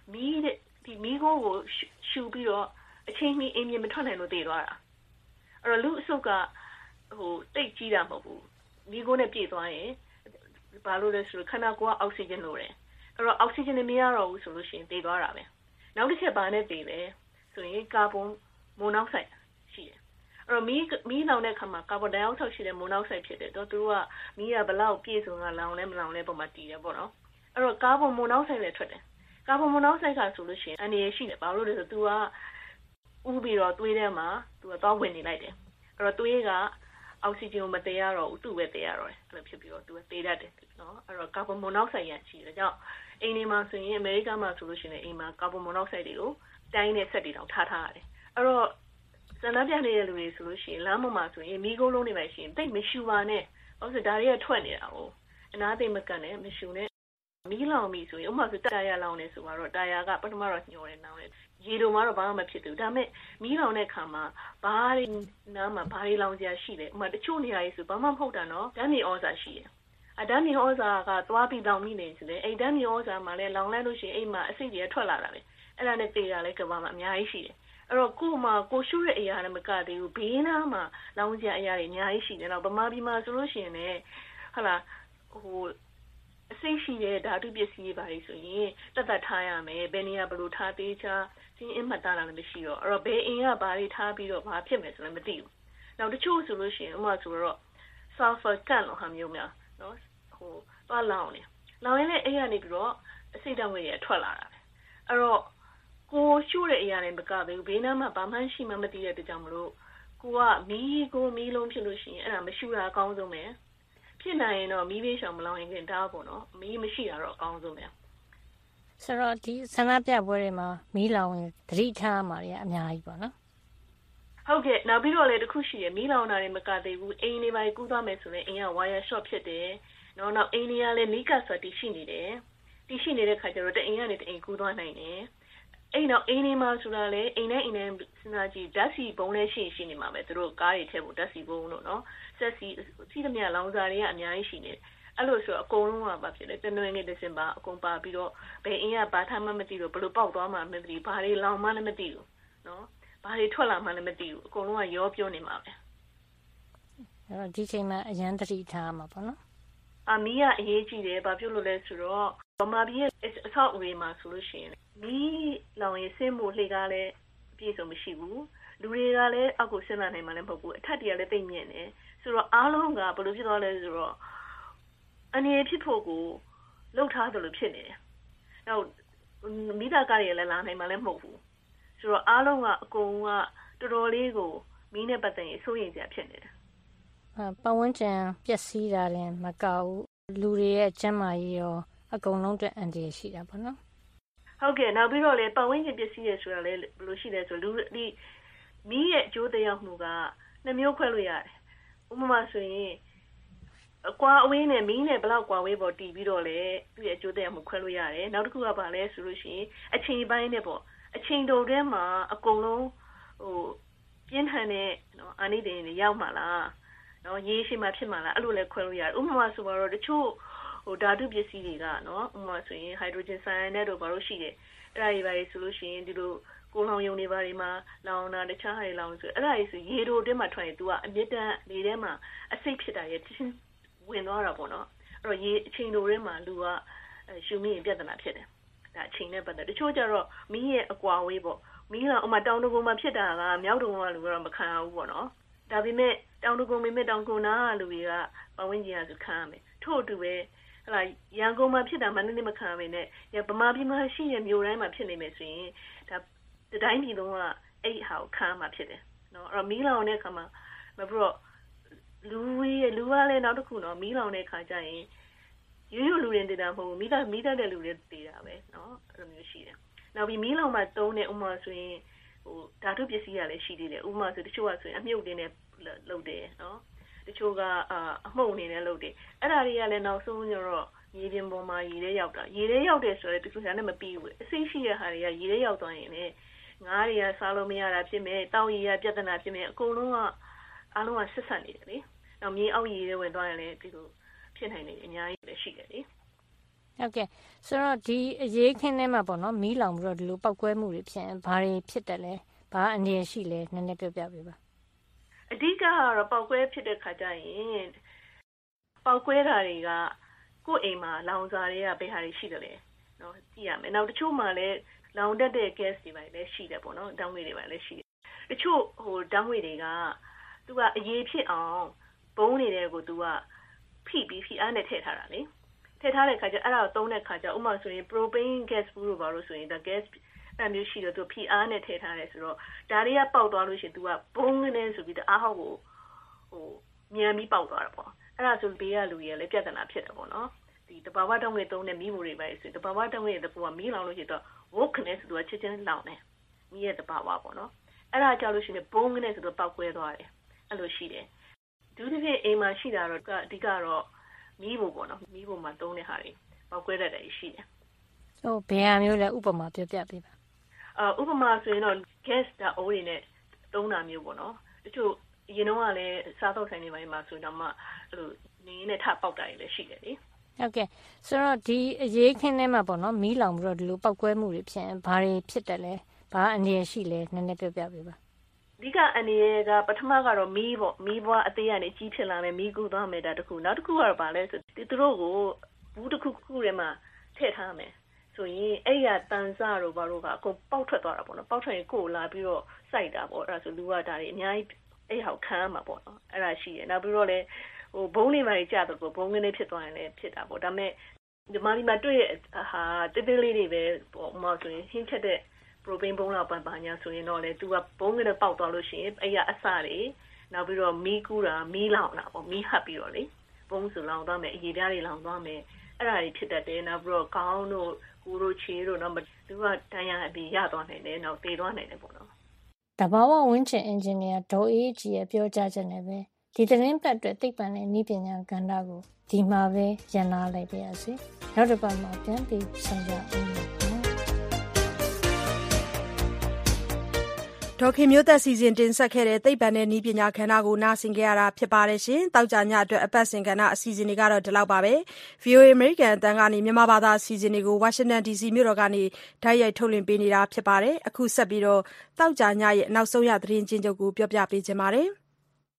မီးခိုးကိုရှူပြီးတော့အချိန်မီအိမ်ပြင်မထွက်နိုင်လို့တည်သွားတာအဲ့တော့လူအစုပ်ကတိတ်ကြီးတာမဟုတ်ဘူးမီးခိုးနဲ့ပြည့်သွားရင်ဘာလို့လဲဆိုတော့ခန္ဓာကိုယ်ကအောက်ဆီဂျင်လိုတယ်အဲ့တော့အောက်ဆီဂျင်မရတော့ဘူးဆိုလို့ရှိရင်တည်သွားတာပဲနောက်တစ်ချက်ဘာနဲ့တည်လဲဆိုရင်ကာဗွန်မိုနောက်ဆိုက်ရှိတယ်အဲ့တော့မီးလောင်တဲ့အခါမှာကာဗွန်ဒိုင်အောက်ဆိုက်ရှိတဲ့မိုနောက်ဆိုက်ဖြစ်တယ်တော့သူကမီးကဘလောက်ပြည့်စုံကလောင်လဲမလောင်လဲပုံမှာတည်တယ်ပေါ့နော်အဲ့တော့ကာဗွန်မိုနောက်ဆိုက်လည်းထွက်တယ်ကာဗွန်မိုနောက်ဆိုက်ကဆိုလို့ရှိရင်အနေရရှိတယ်ဘာလို့လဲဆိုတော့သူကဥပြီးတော့သွေးထဲမှာသူကသွားဝင်နေလိုက်တယ်အဲ့တော့သွေးကအောက်ဆီဂျင်ကိုမတည်ရတော့ဘူးသူ့ပဲတည်ရတော့တယ်အဲ့လိုဖြစ်ပြီးတော့သူကတည်တတ်တယ်နော်အဲ့တော့ကာဗွန်မိုနောက်ဆိုက်ရရှိတယ်ကြောင့်အိမ်တွေမှာဆိုရင်အမေရိကန်မှာဆိုလို့ရှိရင်အိမ်မှာကာဗွန်မိုနောက်ဆိုက်တွေကိုတိုင်းနဲ့ဆက်တွေတောင်ထားရတယ်အဲ့တော့စန္ဒပြနေတဲ့လူတွေဆိုလို့ရှိရင်လမ်းပေါ်မှာဆိုရင်မီးခိုးလုံးတွေပဲရှိရင်တိတ်မရှူပါနဲ့ဟုတ်ဆိုဒါတွေကထွက်နေတာဟုတ်အနာသိမ့်မကန်နဲ့မရှူနဲ့မီးလောင်ပြီဆိုရင်ဥပမာဆိုတာယာလောင်နေဆိုတော့တာယာကပထမတော့ညှော်နေနောင်နေရေတို့မှာတော့ဘာမှမဖြစ်ဘူးဒါပေမဲ့မီးလောင်တဲ့ခါမှာဘာတွေနားမှာဘာတွေလောင်ကြရှိတယ်ဥပမာတချို့နေရာကြီးဆိုဘာမှမဟုတ်တာနော်ဓာတ်မြေဩဇာရှိတယ်ဓာတ်မြေဩဇာကသွားပြီးလောင်မိနေဆိုတယ်အဲ့ဓာတ်မြေဩဇာမှာလည်းလောင်လိုက်လို့ရှိရင်အိမ်မှာအဆိပ်တွေထွက်လာတာပဲအဲ့ဒါနဲ့တေးတာလည်းကဘာမှအများကြီးရှိတယ်အဲ့တော့ကိုရှုတဲ့အရာလည်းမကသေးဘူးဘေးနားမှာလောင်ကြအရာတွေအများကြီးရှိတယ်တော့ဗမာပြည်မှာဆိုလို့ရှိရင်လည်းဟုတ်လားအစိတ်ရှိတဲ့ဓာတုပစ္စည်းတွေပါလေဆိုရင်တတ်ထားရမယ်ဘယ်နေရာဘယ်လိုထားသေးချာစင်းအမှတ်တာလည်းမရှိတော့အဲ့တော့ဘယ်အိမ်ကဘာတွေထားပြီးတော့ဘာဖြစ်မယ်ဆိုလည်းမသိဘူးနောက်တချို့ဆိုလို့ရှိရင်ဥပမာဆိုတော့ sulfur ကန့်လို့ဟာမျိုးများနော်သွားလောင်ရင်လည်းအဲ့ရနေပြီးတော့အစိတ်ဓာတ်ငွေတွေထွက်လာတာပဲအဲ့တော့ကိုရှုတဲ့အရာတွေမကဘူးဘေးနားမှာဘာမှရှိမှမသိတဲ့အတွက်ကြောင့်မလို့ကိုကမီးလုံးဖြစ်လို့ရှိရင်အဲ့ဒါမရှုတာအကောင်းဆုံးပဲဖြစ်နိုင်ရင်တော့မီးဘေးရှောင်မလောင်ရင်ခင်ဒါပေါ့နော်မီးမရှိတာတော့အကောင်းဆုံးပဲဆိုတော့ဒီဆန္ဒပြပွဲတွေမှာမီးလောင်ရင်သတိထားမှာတွေအများကြီးပေါ့နော်ဟုတ်ကဲ့နောက်ပြီးတော့လည်းတစ်ခုရှိရမီးလောင်တာတွေမကသေးဘူးအိမ်တွေပါကူးသွားမယ်ဆိုရင်အိမ်ကဝါယာရှော့ဖြစ်တယ်နော်နောက်အိမ်တွေကလည်းနီးကပ်ဆိုတည်ရှိနေတယ်တည်ရှိနေတဲ့ခါကျတော့တအိမ်ကနေတအိမ်ကူးသွားနိုင်တယ်အဲ့တော့အိမ်တွေမှာဆိုတာလေအိမ်နဲ့စဉ်းစားကြည့်ဓာတ်ဆီဘုံလေးရှိနေမှာပဲသူတို့ကားတွေထည့်ဖို့ဓာတ်ဆီဘုံလို့နော်ဆက်စီသမျှလောင်စာတွေကအများကြီးရှိနေတယ်အဲ့လိုဆိုအကုန်လုံးကဘာဖြစ်လဲတနွေနေ့ဒဇင်ဘာအကုန်ပါပြီးတော့ဘယ်အင်းကဘာထားမှမသိတော့ဘလို့ပေါက်သွားမှမသိဘာတွေလောင်မှလည်းမသိဘူးနော်ဘာတွေထွက်လာမှလည်းမသိဘူးအကုန်လုံးကရောပြောနေမှာပဲအဲ့တော့ဒီချိန်မှာအရန်သတိထားမှာပေါ့နော်မီးကအရေးကြီးတယ်ဘာဖြစ်လို့လဲဆိုတော့ဗမာပြည်ရဲ့အဆောက်အဦတွေမှာဆိုလို့ရှိရင်မီးလောင်ရင်ဆင်းမှုလှေကားလည်းအပြည့်စုံမရှိဘူးလူတွေကလည်းအောက်ကိုဆင်းလာနိုင်မှလည်းမဟုတ်ဘူးအထက်တွေကလည်းတိတ်မြင့်နေဆိုတော့အားလုံးကဘယ်လိုဖြစ်သွားလဲဆိုတော့အနေဖြစ်ဖို့ကိုလှုပ်ထားတယ်လို့ဖြစ်နေတယ်နောက်မိသားကားတွေလည်းလာနိုင်မှလည်းမဟုတ်ဘူးဆိုတော့အားလုံးကအကုန်ကတော်တော်လေးကိုမီးနဲ့ပတ်သက်ရင်စိုးရိမ်စရာဖြစ်နေတယ်ပတ်ဝန်းကျင်ပျက်စီးတာလည်းမကောက်ဘူးလူတွေရဲ့ကျန်းမာရေးရောအကုန်လုံးအတွက်အန္တရာယ်ရှိတာပေါ့နော်ဟုတ်ကဲ့နောက်ပြီးတော့လေပတ်ဝန်းကျင်ပျက်စီးရဆိုတာလေဘယ်လိုရှိလဲဆိုလူဒီမီးရဲ့အကျိုးတရားမှုကနှမျိုးခွဲလို့ရတယ်ဥပမာဆိုရင်အကွာအဝေးနဲ့မီးနဲ့ဘလောက်ကွာဝေးပေါ်တည်ပြီးတော့လေသူ့ရဲ့အကျိုးတရားမှုခွဲလို့ရတယ်နောက်တစ်ခုကဘာလဲဆိုလို့ရှိရင်အချိန်ပိုင်းနဲ့ပေါ့အချိန်တိုထဲမှာအကုန်လုံးပြင်းထန်တဲ့နော်အာနိဒင်တွေရောက်မှာလားနော်ရေးရှိမှဖြစ်မှာလားအဲ့လိုလဲခွဲလို့ရတယ်ဥပမာဆိုတော့တချို့ဓာတုပစ္စည်းတွေကနော်ဥပမာဆိုရင်ဟိုက်ဒရိုဂျင်ဆိုင်ယာနက်တို့ဘာလို့ရှိတယ်အဲ့ဒါတွေပါလေဆိုလို့ရှိရင်ဒီလိုကိုလောင်ယုံတွေပါတွေမှာလောင်တာတခြားဟာတွေလောင်ဆိုအဲ့ဒါတွေဆိုရေတို့အတွင်းမှာထွက်ရင် तू ကအမြင့်တမ်းလေထဲမှာအဆိပ်ဖြစ်တာရဲ့ချင်းဝင်သွားတာပေါ့နော်အဲ့တော့ရေအချိန်တို့ထဲမှာလူကရှူမိရင်ပြဿနာဖြစ်တယ်ဒါအချိန်နဲ့ပတ်သက်တချို့ကျတော့မီးရဲ့အကွာဝေးပေါ့မီးကဥမာတောင်တကုံမှာဖြစ်တာကမြောက်တကုံကလူကတော့မခံရဘူးပေါ့နော်ဒါပေမဲ့တောင်တကုံမိမဲ့တောင်ကုံနာလူတွေကပတ်ဝန်းကျင်ကဆိုခံရမယ်ထို့အတူပဲဟလာရန်ကုန်မှာဖြစ်တာမှနည်းနည်းမခံရမယ်နဲ့ဗမာပြည်မှာရှိရမြို့တိုင်းမှာဖြစ်နေမယ်ဆိုရင်ဒါတိုင်းပြည်လုံးကအဲ့ဟာကိုခံမှာဖြစ်တယ်နော်အဲ့တော့မီးလောင်တဲ့အခါမှာမပြီးတော့လူကလည်းနောက်တစ်ခုနော်မီးလောင်တဲ့အခါကျရင်ရိုးရိုးလူတွေတည်တာမဟုတ်ဘူးမီးတဲ့လူတွေတည်တာပဲနော်အဲ့လိုမျိုးရှိတယ်နောက်ပြီးမီးလောင်မှာတုံးတဲ့ဥမာဆိုရင်ဓာတုပစ္စည်းရလည်းရှိသေးတယ်ဥမာဆိုတချို့ကဆိုရင်အမြုပ်တင်းနဲ့လုပ်တယ်နော်တချို့ကအမှုန့်အနေနဲ့လုပ်တယ်အဲ့ဒါတွေကလည်းနောက်ဆုံးကျတော့ရေပြင်ပေါ်မှာရေထဲရောက်တာရေထဲရောက်တယ်ဆိုတော့တချို့ကလည်းမပြီးဘူးအစိရှိတဲ့ဟာတွေကရေထဲရောက်သွားရင်လည်းငါးတွေကစားလို့မရတာဖြစ်မယ်တောင်ရေရပြဿနာဖြစ်မယ်အကုန်လုံးကအားလုံးကဆက်ဆက်နေတယ်လေနောက်မြေအောက်ရေထဲဝင်သွားရင်လည်းဒီလိုဖြစ်နိုင်နေတယ်အများကြီးလည်းရှိတယ်လေဟုတ်ကဲ့ဆိုတော့ဒီအရေးခင်းထဲမှာပေါ့နော်မီးလောင်ပြီးတော့ဒီလိုပောက်ကွဲမှုတွေဖြစ်ရင်ဘာတွေဖြစ်တယ်လဲဘာအနေရရှိလဲနည်းနည်းပြောပြပေးပါအဓိကကတော့ပောက်ကွဲဖြစ်တဲ့ခါကျရင်ပောက်ကွဲတာတွေကကိုယ့်အိမ်မှာလောင်စာတွေကဘယ်ဟာတွေရှိတယ်လဲနော်ကြည့်ရမယ်နောက်တချို့မှာလည်းလောင်တတ်တဲ့ gas တွေပါလည်းရှိတယ်ပေါ့နော်ဓာတ်ငွေတွေပါလည်းရှိတယ်တချို့ဓာတ်ငွေတွေကသူကအရေးဖြစ်အောင်ဘုံနေတဲ့ကိုသူကဖိပြီးဖိအားနဲ့ထည့်ထားတာလေထည့်ထားတဲ့ခါကျအဲ့ဒါကိုသုံးတဲ့ခါကျဥပမာဆိုရင် propane gas ဘူးလို့ပါလို့ဆိုရင် gas အဲ့မျိုးရှိတော့သူဖိအားနဲ့ထည့်ထားတယ်ဆိုတော့ဒါတွေကပေါက်သွားလို့ရှိရင်သူကဘုံနေဆိုပြီးအားဟောက်ကိုမြန်ပြီးပေါက်သွားတာပေါ့အဲ့ဒါဆိုဘေးကလူကြီးလည်းပြဿနာဖြစ်တယ်ပေါ့နော်ဒီတဘာဝတောင်းငယ်သုံးတဲ့မီးမိုတွေပဲဆိုတဘာဝတောင်းငယ်တဲ့ပုံကမီးလောင်လို့ရှိတော့ဝုတ်ခနဲ့ဆိုတော့ချက်ချင်းလောင်တယ်မီးရဲ့တဘာဝပေါ့နော်အဲ့ဒါကြောင့်လို့ရှိရင်ဘုံနဲ့ဆိုတော့ပောက်ကွဲသွားတယ်အဲ့လိုရှိတယ်ဒုတိယအိမ်မှာရှိတာတော့အဓိကတော့မီးဖို့ပေါ့နော်မီးဖို့မှာသုံးတဲ့ဟာတွေပောက်ကွဲတတ်တယ်ရှိတယ်ဟုတ်ဘယ်ဟာမျိုးလဲဥပမာပြောပြပေးပါဥပမာဆိုရင်တော့ gas ဓာတ်အိုးတွေနဲ့သုံးတာမျိုးပေါ့နော်တချို့အရင်တော့ကလည်းစားတော့ဆိုင်နေပိုင်းမှာဆိုတော့မှအဲ့လိုနေနဲ့ထပေါက်တာတွေလည်းရှိတယ်လေဟုတ်ကဲ့ဆိုတော့ဒီအရေးခင်းထဲမှာပေါ့နော်မီးလောင်ပြီးတော့ဒီလိုပောက်ကွဲမှုတွေဖြစ်ရင်ဘာတွေဖြစ်တယ်လဲဘာအနေရရှိလဲနည်းနည်းပြောပြပေးပါအဓိကအနေရကပထမကတော့မီးပေါ့မီးဘွားအသေးကနေကြီးဖြစ်လာမယ်မီးကူသွားမယ်ဒါတခုနောက်တစ်ခုကတော့ဗာလဲဆိုသူတို့ကိုဘူးတစ်ခုခုထဲမှာထည့်ထားမယ်ဆိုရင်အဲ့ရတန်စတို့ဘာလို့ကအကုန်ပေါက်ထွက်သွားတာပေါ့နော်ပေါက်ထွက်ရင်ကိုယ်လာပြီးတော့စိုက်တာပေါ့အဲ့ဒါဆိုလူကဒါတွေအများကြီးအဲ့ဟောက်ခံမှာပေါ့နော်အဲ့ဒါရှိတယ်နောက်ပြီးတော့လည်းဘုံလေးပါကြီးကြာတော့ဘုံကနေဖြစ်သွားရင်လည်းဖြစ်တာပေါ့ဒါပေမဲ့ဒီမာဒီမှာတွေ့ရဟာတိတိလေးတွေပဲပေါ့ဥပမာဆိုရင်ဟင်းချက်တဲ့ propane ဘုံလောက်ပညာဆိုရင်တော့လေသူကဘုံကနေပေါက်သွားလို့ရှိရင်အဲ့ရအစတွေနောက်ပြီးတော့မီးကူးတာမီးလောင်တာပေါ့မီးဟပ်ပြီးတော့လေဘုံဆိုလောင်သွားမယ်အရေပြားတွေလောင်သွားမယ်အဲ့ဒါတွေဖြစ်တတ်တယ်နောက်ပြီးတော့ခေါင်းတို့ကိုယ်တို့ခြေတို့တော့သူကတန်ရအပြီးရသွားနိုင်တယ်နောက်သေသွားနိုင်တယ်ပေါ့နော်တဘာဝဝင်းချင်အင်ဂျင်နီယာဒေါ်အေးကြီးရဲ့ပြောကြားချက်နဲ့ပဲဒီသတင်းပတ်အတွက်သိပ္ပံနဲ့နည်းပညာကဏ္ဍကိုဒီမှာပဲရန်နာလိုက်ပါရစေနောက်တစ်ပတ်မှာပြန်ပြီးဆောင်ကြအောင်ဒေါခင်မျိုးသက်စီစဉ်တင်ဆက်ခဲ့တဲ့သိပ္ပံနဲ့နည်းပညာခန္ဓာကိုနားဆင်ကြရတာဖြစ်ပါတယ်ရှင်။တောက်ကြညအတွက်အပတ်စဉ်ကဏ္ဍအစီအစဉ်တွေကတော့ဒီလောက်ပါပဲ။ VOA American အသံကနေမြန်မာဘာသာအစီအစဉ်တွေကို Washington DC မြို့တော်ကနေတိုက်ရိုက်ထုတ်လွှင့်ပေးနေတာဖြစ်ပါတယ်။အခုဆက်ပြီးတော့တောက်ကြညရဲ့နောက်ဆုံးရသတင်းချင်းချုပ်ကိုပြောပြပေးချင်ပါတယ်။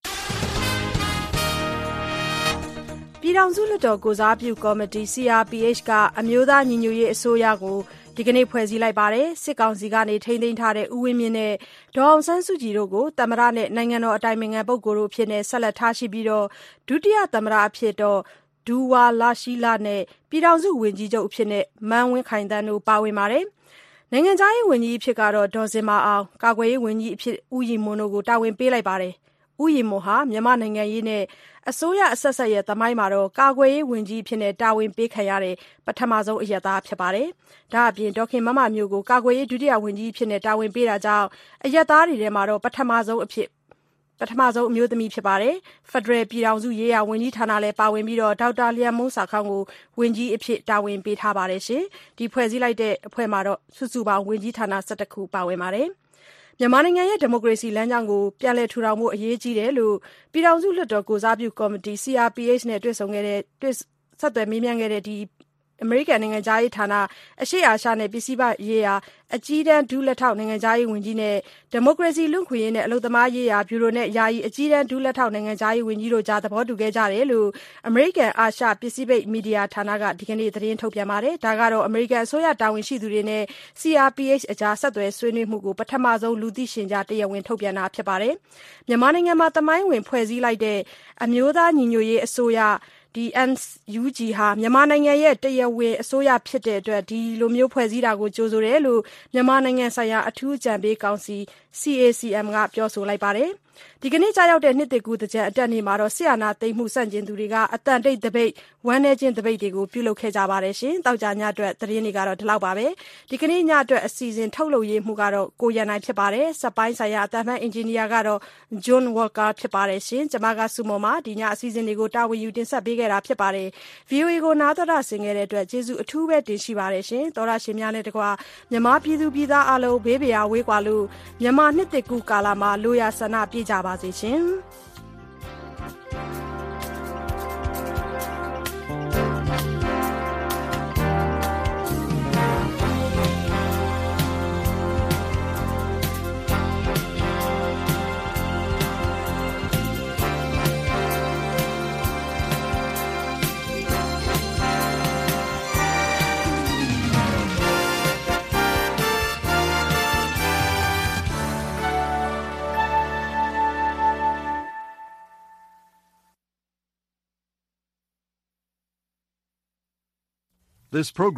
ပြည်ထောင်စုလွှတ်တော်ကိုစားပြုကော်မတီ CRPH ကအမျိုးသားညီညွတ်ရေးအစိုးရကိုဒီကနေ့ဖွဲ့စည်းလိုက်ပါတယ်။စစ်ကောင်စီကနေထိန်းသိမ်းထားတဲ့ဦးဝင်းမြင့်နဲ့ဒေါ်အောင်ဆန်းစုကြည်တို့ကိုသမ္မတနဲ့နိုင်ငံတော်အတိုင်ပင်ခံပုဂ္ဂိုလ်တို့အဖြစ်ဆက်လက်ထားရှိပြီးဒုတိယသမ္မတအဖြစ်ဒူဝါလရှီလနဲ့ပြည်ထောင်စုဝန်ကြီးချုပ်အဖြစ်မန်းဝင်းခိုင်သန်းတို့ပါဝင်ပါတယ်။နိုင်ငံခြားရေးဝန်ကြီးအဖြစ်ကတော့ဒေါ်ဇင်မာအောင်၊ကာကွယ်ရေးဝန်ကြီးအဖြစ်ဦးရည်မွန်တို့ကိုတာဝန်ပေးလိုက်ပါတယ်။ဦးရည်မွန်ဟာမြန်မာနိုင်ငံရေးနဲ့အစိုးရအဆက်ဆက်ရဲ့သမိုင်းမှာကာကွယ်ရေးဝန်ကြီးအဖြစ်တာဝန်ပေးခံရတဲ့ပထမဆုံးအရပ်သားဖြစ်ပါတယ်။ဒါ့အပြင်ဒေါခင်မမမျိုးကိုကာကွယ်ရေးဒုတိယဝန်ကြီးအဖြစ်တာဝန်ပေးတာကြောင့်အရပ်သားတွေထဲမှာပထမဆုံးအမျိုးသမီးဖြစ်ပါတယ်။ဖက်ဒရယ်ပြည်ထောင်စုရေးရာဝန်ကြီးဌာနလည်းပါဝင်ပြီးဒေါက်တာလျံမုန်းစာခေါင်းကိုဝန်ကြီးအဖြစ်တာဝန်ပေးထားပါတယ်။ဒီဖွဲ့စည်းလိုက်တဲ့အဖွဲ့မှာစုစုပေါင်းဝန်ကြီးဌာန11ခုပါဝင်ပါတယ်။မြန်မာနိုင်ငံရဲ့ဒီမိုကရေစီလမ်းကြောင်းကိုပြန်လည်ထူထောင်ဖို့အရေးကြီးတယ်လို့ပြည်ထောင်စုလွှတ်တော်ကိုစားပြုကော်မတီ CRPH နဲ့ဆက်သွယ်မေးမြန်းခဲ့တဲ့အမေရိကန်နိုင်ငံခြားရေးဌာနအရှေ့အာရှနဲ့ပစ္စည်းရေးရာအကြီးတန်းဒုလက်ထောက်နိုင်ငံခြားရေးဝန်ကြီးနဲ့ဒီမိုကရေစီလူ့အခွင့်အရေးနဲ့အလုပ်သမားရေးရာဗျူရိုနဲ့ယာယီအကြီးတန်းဒုလက်ထောက်နိုင်ငံခြားရေးဝန်ကြီးတို့ကြားသဘောတူခဲ့ကြတယ်လို့အမေရိကန်အာရှပစ္စည်းမီဒီယာဌာနကဒီကနေ့သတင်းထုတ်ပြန်ပါတယ်။ဒါကတော့အမေရိကန်အစိုးရတာဝန်ရှိသူတွေနဲ့ CRPH အကြားဆက်သွယ်ဆွေးနွေးမှုကိုပထမဆုံးလူသိရှင်ကြားတရားဝင်ထုတ်ပြန်တာဖြစ်ပါတယ်။မြန်မာနိုင်ငံမှာသမိုင်းဝင်ဖွဲ့စည်းလိုက်တဲ့အမျိုးသားညီညွတ်ရေးအစိုးရNUG ဟာမြန်မာနိုင်ငံရဲ့တရားဝင်အစိုးရဖြစ်တဲ့အတွက်ဒီလိုမျိုးဖွဲ့စည်းတာကိုကြိုဆိုတယ်လို့မြန်မာနိုင်ငံဆိုင်ရာအထူးအကြံပေးကောင်စီ CACM ကပြောဆိုလိုက်ပါတယ်။ဒီကနေ့ကြာရောက်တဲ့နှစ်သစ်ကူးသင်္ကြန်အတက်နေ့မှာစစ်အာဏာသိမ်းမှုဆန့်ကျင်သူတွေကအသံတိတ်သပိတ်ဝမ်းနည်းခြင်းသပိတ်တွေကိုပြုလုပ်ခဲ့ကြပါတယ်။တောက်ကြညအတွက်သတင်းတွေကတော့ဒီလောက်ပါပဲ။ဒီကနေ့ညအတွက်အစီအစဉ်ထုတ်လုပ်ရေးမှုကတော့ကိုရန်နိုင်ဖြစ်ပါတယ်။စက်ပိုင်းဆိုင်ရာအသံမှန်အင်ဂျင်နီယာကတော့ John Walker ဖြစ်ပါတယ်။ကျွန်မကစုမော်မှာဒီညအစီအစဉ်တွေကိုတာဝန်ယူတင်ဆက်ပေးခဲ့တာဖြစ်ပါတယ်။ VOA ကိုနားတော်တာဆင်ခဲ့တဲ့အတွက်ကျေးဇူးအထူးပဲတင်ရှိပါတယ်။သောရရှင်များနဲ့တကွာမြန်မာပြည်သူပြည်သားအလုံးဘေးပရာဝေးကွာလို့မြန်မာနှစ်သစ်ကူးကာလမှာလိုရာဆန္ဒပြည့်ကြပါစေရှင်။ This program